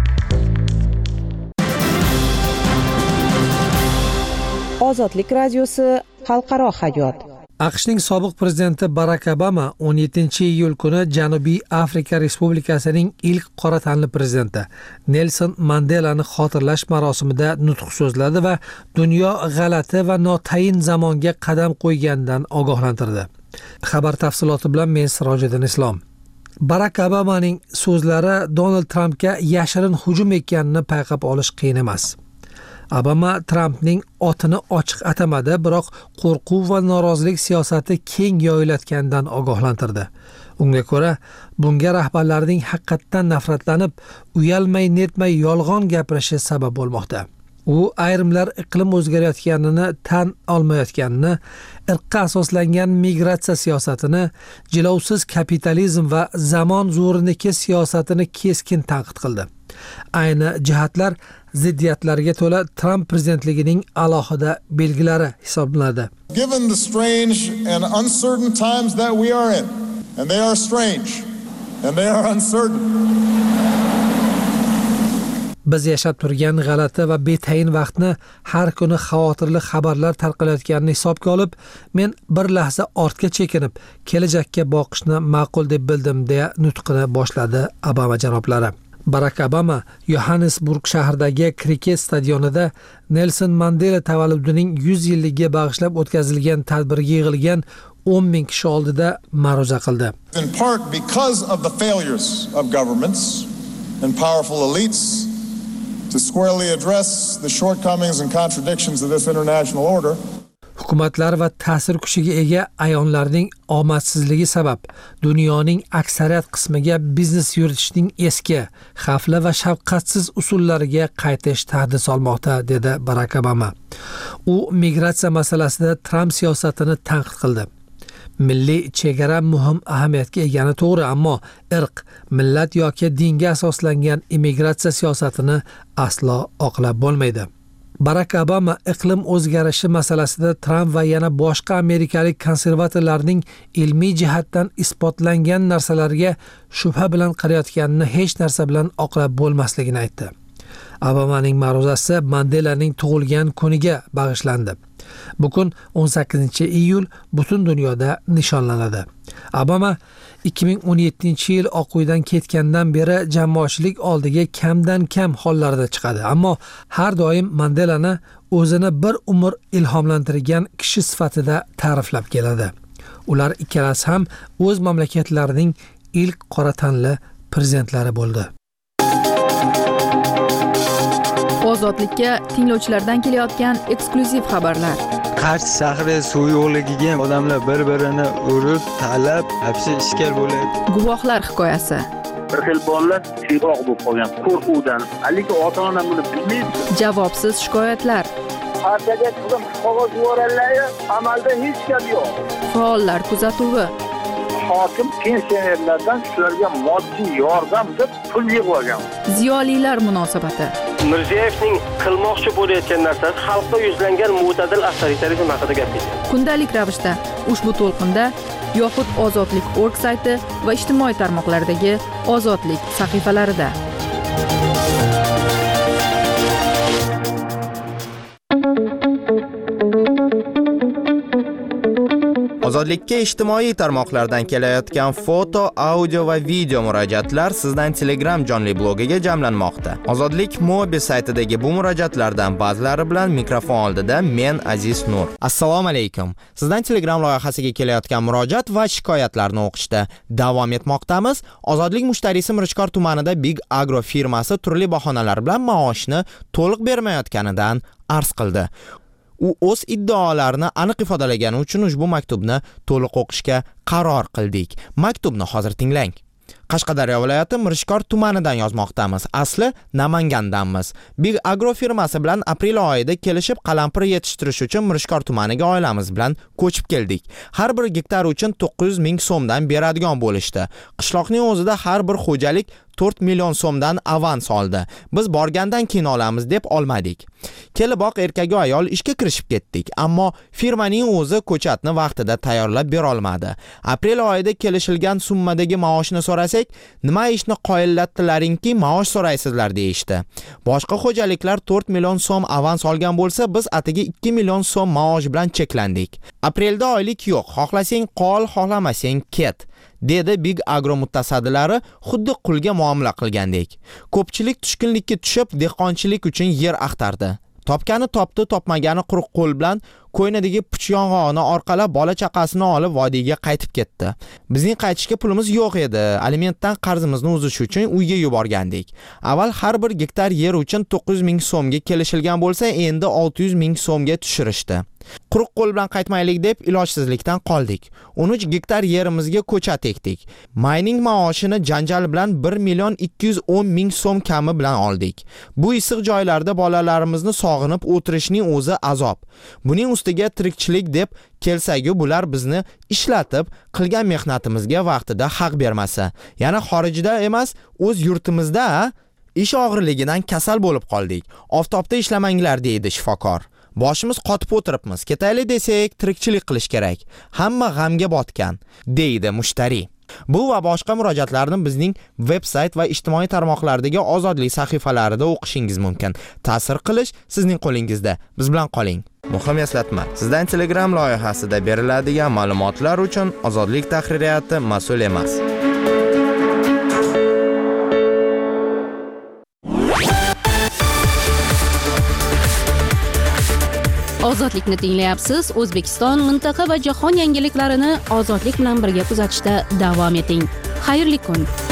Ozodlik radiosi, xalqaro hayot. AQShning sobiq prezidenti Barak Obama 17-iyul kuni Janubiy Afrika Respublikasining ilk qora tanli prezidenti Nelson Mandelani xotirlash marosimida nutq so'zladi va dunyo g'alati va notayin zamonga qadam qo'ygandan ogohlantirdi. Xabar tafsiloti bilan men Sirojiddin Islom. Barak Obamaning so'zlari Donald Trampga yashirin hujum ekanini payqab olish qiyin emas. Obama Trampning otini ochiq atamadi, biroq qo'rquv va norozilik siyosati keng yoyilayotganidan ogohlantirdi. Unga ko'ra, bunga rahbarlarning haqiqatdan nafratlanib, uyalmay netmay yolg'on gapirishi sabab bo'lmoqda. U ayrimlar iqlim o'zgarayotganini tan olmayotganini, irqqa asoslangan migratsiya siyosatini, jilovsiz kapitalizm va zamon zo'riniki siyosatini keskin tanqid qildi. Ayni jihatlar ziddiyatlarga to'la Trump prezidentligining alohida belgilari hisoblanadi. Given the strange and uncertain times that we are in, and they are strange and they are uncertain. Biz yashab turgan g'alati va betayin vaqtni, har kuni xavotirli xabarlar tarqalayotganini hisobga olib, men bir lahza ortga chekinib, kelajakka boqishni ma'qul deb bildim, deya nutqini boshladi Obama janoblari. Barack Obama Johannesburg shahridagi kriket stadionida Nelson Mandela tavalludining 100 yilligiga bag'ishlab o'tkazilgan tadbirga yig'ilgan 10,000 kishi oldida ma'ruza qildi. In part because of the failures of governments and powerful elites to squarely address the shortcomings and contradictions of this international order. Hukumatlar va ta'sir kuchiga ega ayonlarning omadsizligi sabab dunyoning aksariyat qismiga biznes yuritishning eski, xavfli va shafqatsiz usullariga qaytish tahdid solmoqda, dedi Barack Obama. U migratsiya masalasida Trump siyosatini tanqid qildi. Milliy chegara muhim ahamiyatga egani to'g'ri, ammo irq, millat yoki dinga asoslangan immigratsiya siyosatini aslo oqlab bo'lmaydi. Barack Obama iqlim o'zgarishi masalasida Trump va yana boshqa amerikalik konservatorlarning ilmiy jihatdan isbotlangan narsalarga shubha bilan qarayotganini hech narsa bilan oqlab bo'lmasligini aytdi. Obamaning ma'ruzasi Mandelaning tug'ilgan kuniga bag'ishlandi. Bu kun 18-iyul butun dunyoda nishonlanadi. Obama 2017-yil Oq uydan ketgandan beri jamoatchilik oldiga kamdan kam hollarda chiqadi, ammo har doim Mandelani o'zini bir umr ilhomlantirgan kishi sifatida ta'riflab keladi. Ular ikkalasi ham o'z mamlakatlarining ilk qora tanli prezidentlari bo'ldi. Ozodlikka tinglovchilardan kelayotgan eksklyuziv xabarlar. Qarshi shahri suv yo'qligiga odamlar bir-birini urib, talab, hapsi ishkal bo'lyapti. Guvohlar hikoyasi. Bir xil bolalar tiyroq bo'lib qolgan qo'rquvdan, haligi ota-ona buni bilmaydi. Javobsiz shikoyatlar. Partiyaga turib qog'oz yuborganlar, amalda hech gap yo'q. Faollar kuzatuvi. Hokim pensionerlardan shularga moddiy yordam deb pul yig'ib olgan. Ziyolilar munosabati. Mirziyoyevning qilmoqchi bo'layotgan narsasi xalqqa yuzlangan mo'tadil avtoritarizm haqida gap ketdi. Kundalik ravishda ushbu to'lqinda yoxud Ozodlik.org sayti va ijtimoiy tarmoqlardagi Ozodlik sahifalarida. Ozodlikka ijtimoiy tarmoqlardan kelayotgan foto, audio va video murojaatlar sizdan Telegram jonli blogiga jamlanmoqda. Ozodlik mobil saytidagi bu murojaatlardan ba'zilari bilan mikrofon oldida men Aziz Nur. Assalomu alaykum. Sizdan Telegram loyihasiga kelayotgan murojaat va shikoyatlarni o'qishda davom etmoqdamiz. Ozodlik mushtarisi Mirishkor tumanida Big Agro firmasi turli bahonalar bilan maoshni to'liq bermayotganidan arz qildi. U o'z iddaolarini aniq ifodalagani uchun ushbu maktubni to'liq o'qishga qaror qildik. Maktubni hozir tinglang. Qashqadaryo viloyati Mirishkor tumanidan yozmoqdamiz. Asli Namangandanmiz. Big Agro firmasi bilan aprel oyida kelishib qalampir yetishtirish uchun Mirishkor tumaniga oilamiz bilan ko'chib keldik. Har bir gektar uchun 900 ming so'mdan beradigan bo'lishdi. Qishloqning o'zida har bir xo'jalik 4 million so'mdan avans oldi. Biz borgandan keyin olamiz deb olmadik. Keliboq erkak ayol ishga kirishib ketdik, ammo firmaning o'zi ko'chatni vaqtida tayyorlab bera olmadi. Aprel oyida kelishilgan summadagi maoshni so'rasak, nima ishni qoyillatdilaringki, maosh so'raysizlar deyishdi. Boshqa xo'jaliklar 4 million so'm avans olgan bo'lsa, biz atigi 2 million so'm maosh bilan cheklandik. Aprelda oylik yo'q, xohlasang qol, xohlamasang ket, dedi Big Agro mutasaddilari xuddi qulga muomala qilgandek. Ko'pchilik tushkunlikka tushib, dehqonchilik uchun yer axtardi. Topgani topdi, topmagani quruq qo'l bilan qo'ynidagi puch yong'oqni orqalab bola chaqasini olib vodiyga qaytib ketdi. Bizning qaytishga pulimiz yo'q edi. Alimentdan qarzimizni uzish uchun uyga yuborgandik. Avval har bir gektar yer uchun 900 ming so'mga kelishilgan bo'lsa, endi 600 ming so'mga tushirishdi. Quruq qo'l bilan qaytmaylik deb ilojsizlikdan qoldik. 13 gektar yerimizga ko'chat ekdik. Mining maoshini janjal bilan 1 million 210 ming so'm kami bilan oldik. Bu issiq joylarda bolalarimizni sog'inib o'tirishning o'zi azob. Buning ustiga tirikchilik deb kelsagu bular bizni ishlatib, qilgan mehnatimizga vaqtida haq bermasa, yana xorijda emas, o'z yurtimizda ish og'irligidan kasal bo'lib qoldik. Oftobda ishlamanglar deydi shifokor. Boshimiz qotib o'tiribmiz. Ketaylik desak, tirikchilik qilish kerak. Hamma g'amga botgan, deydi mushtari. Bu va boshqa murojaatlarni bizning veb-sayt va ijtimoiy tarmoqlardagi ozodlik sahifalarida o'qishingiz mumkin. Ta'sir qilish sizning qo'lingizda. Biz bilan qoling. Muhim eslatma. Sizdan Telegram loyihasida beriladigan ma'lumotlar uchun Ozodlik tahririyati mas'ul emas. Ozodlikni tinglayapsiz. O'zbekiston, mintaqa va jahon yangiliklarini ozodlik bilan birga kuzatishda davom eting. Xayrli kun.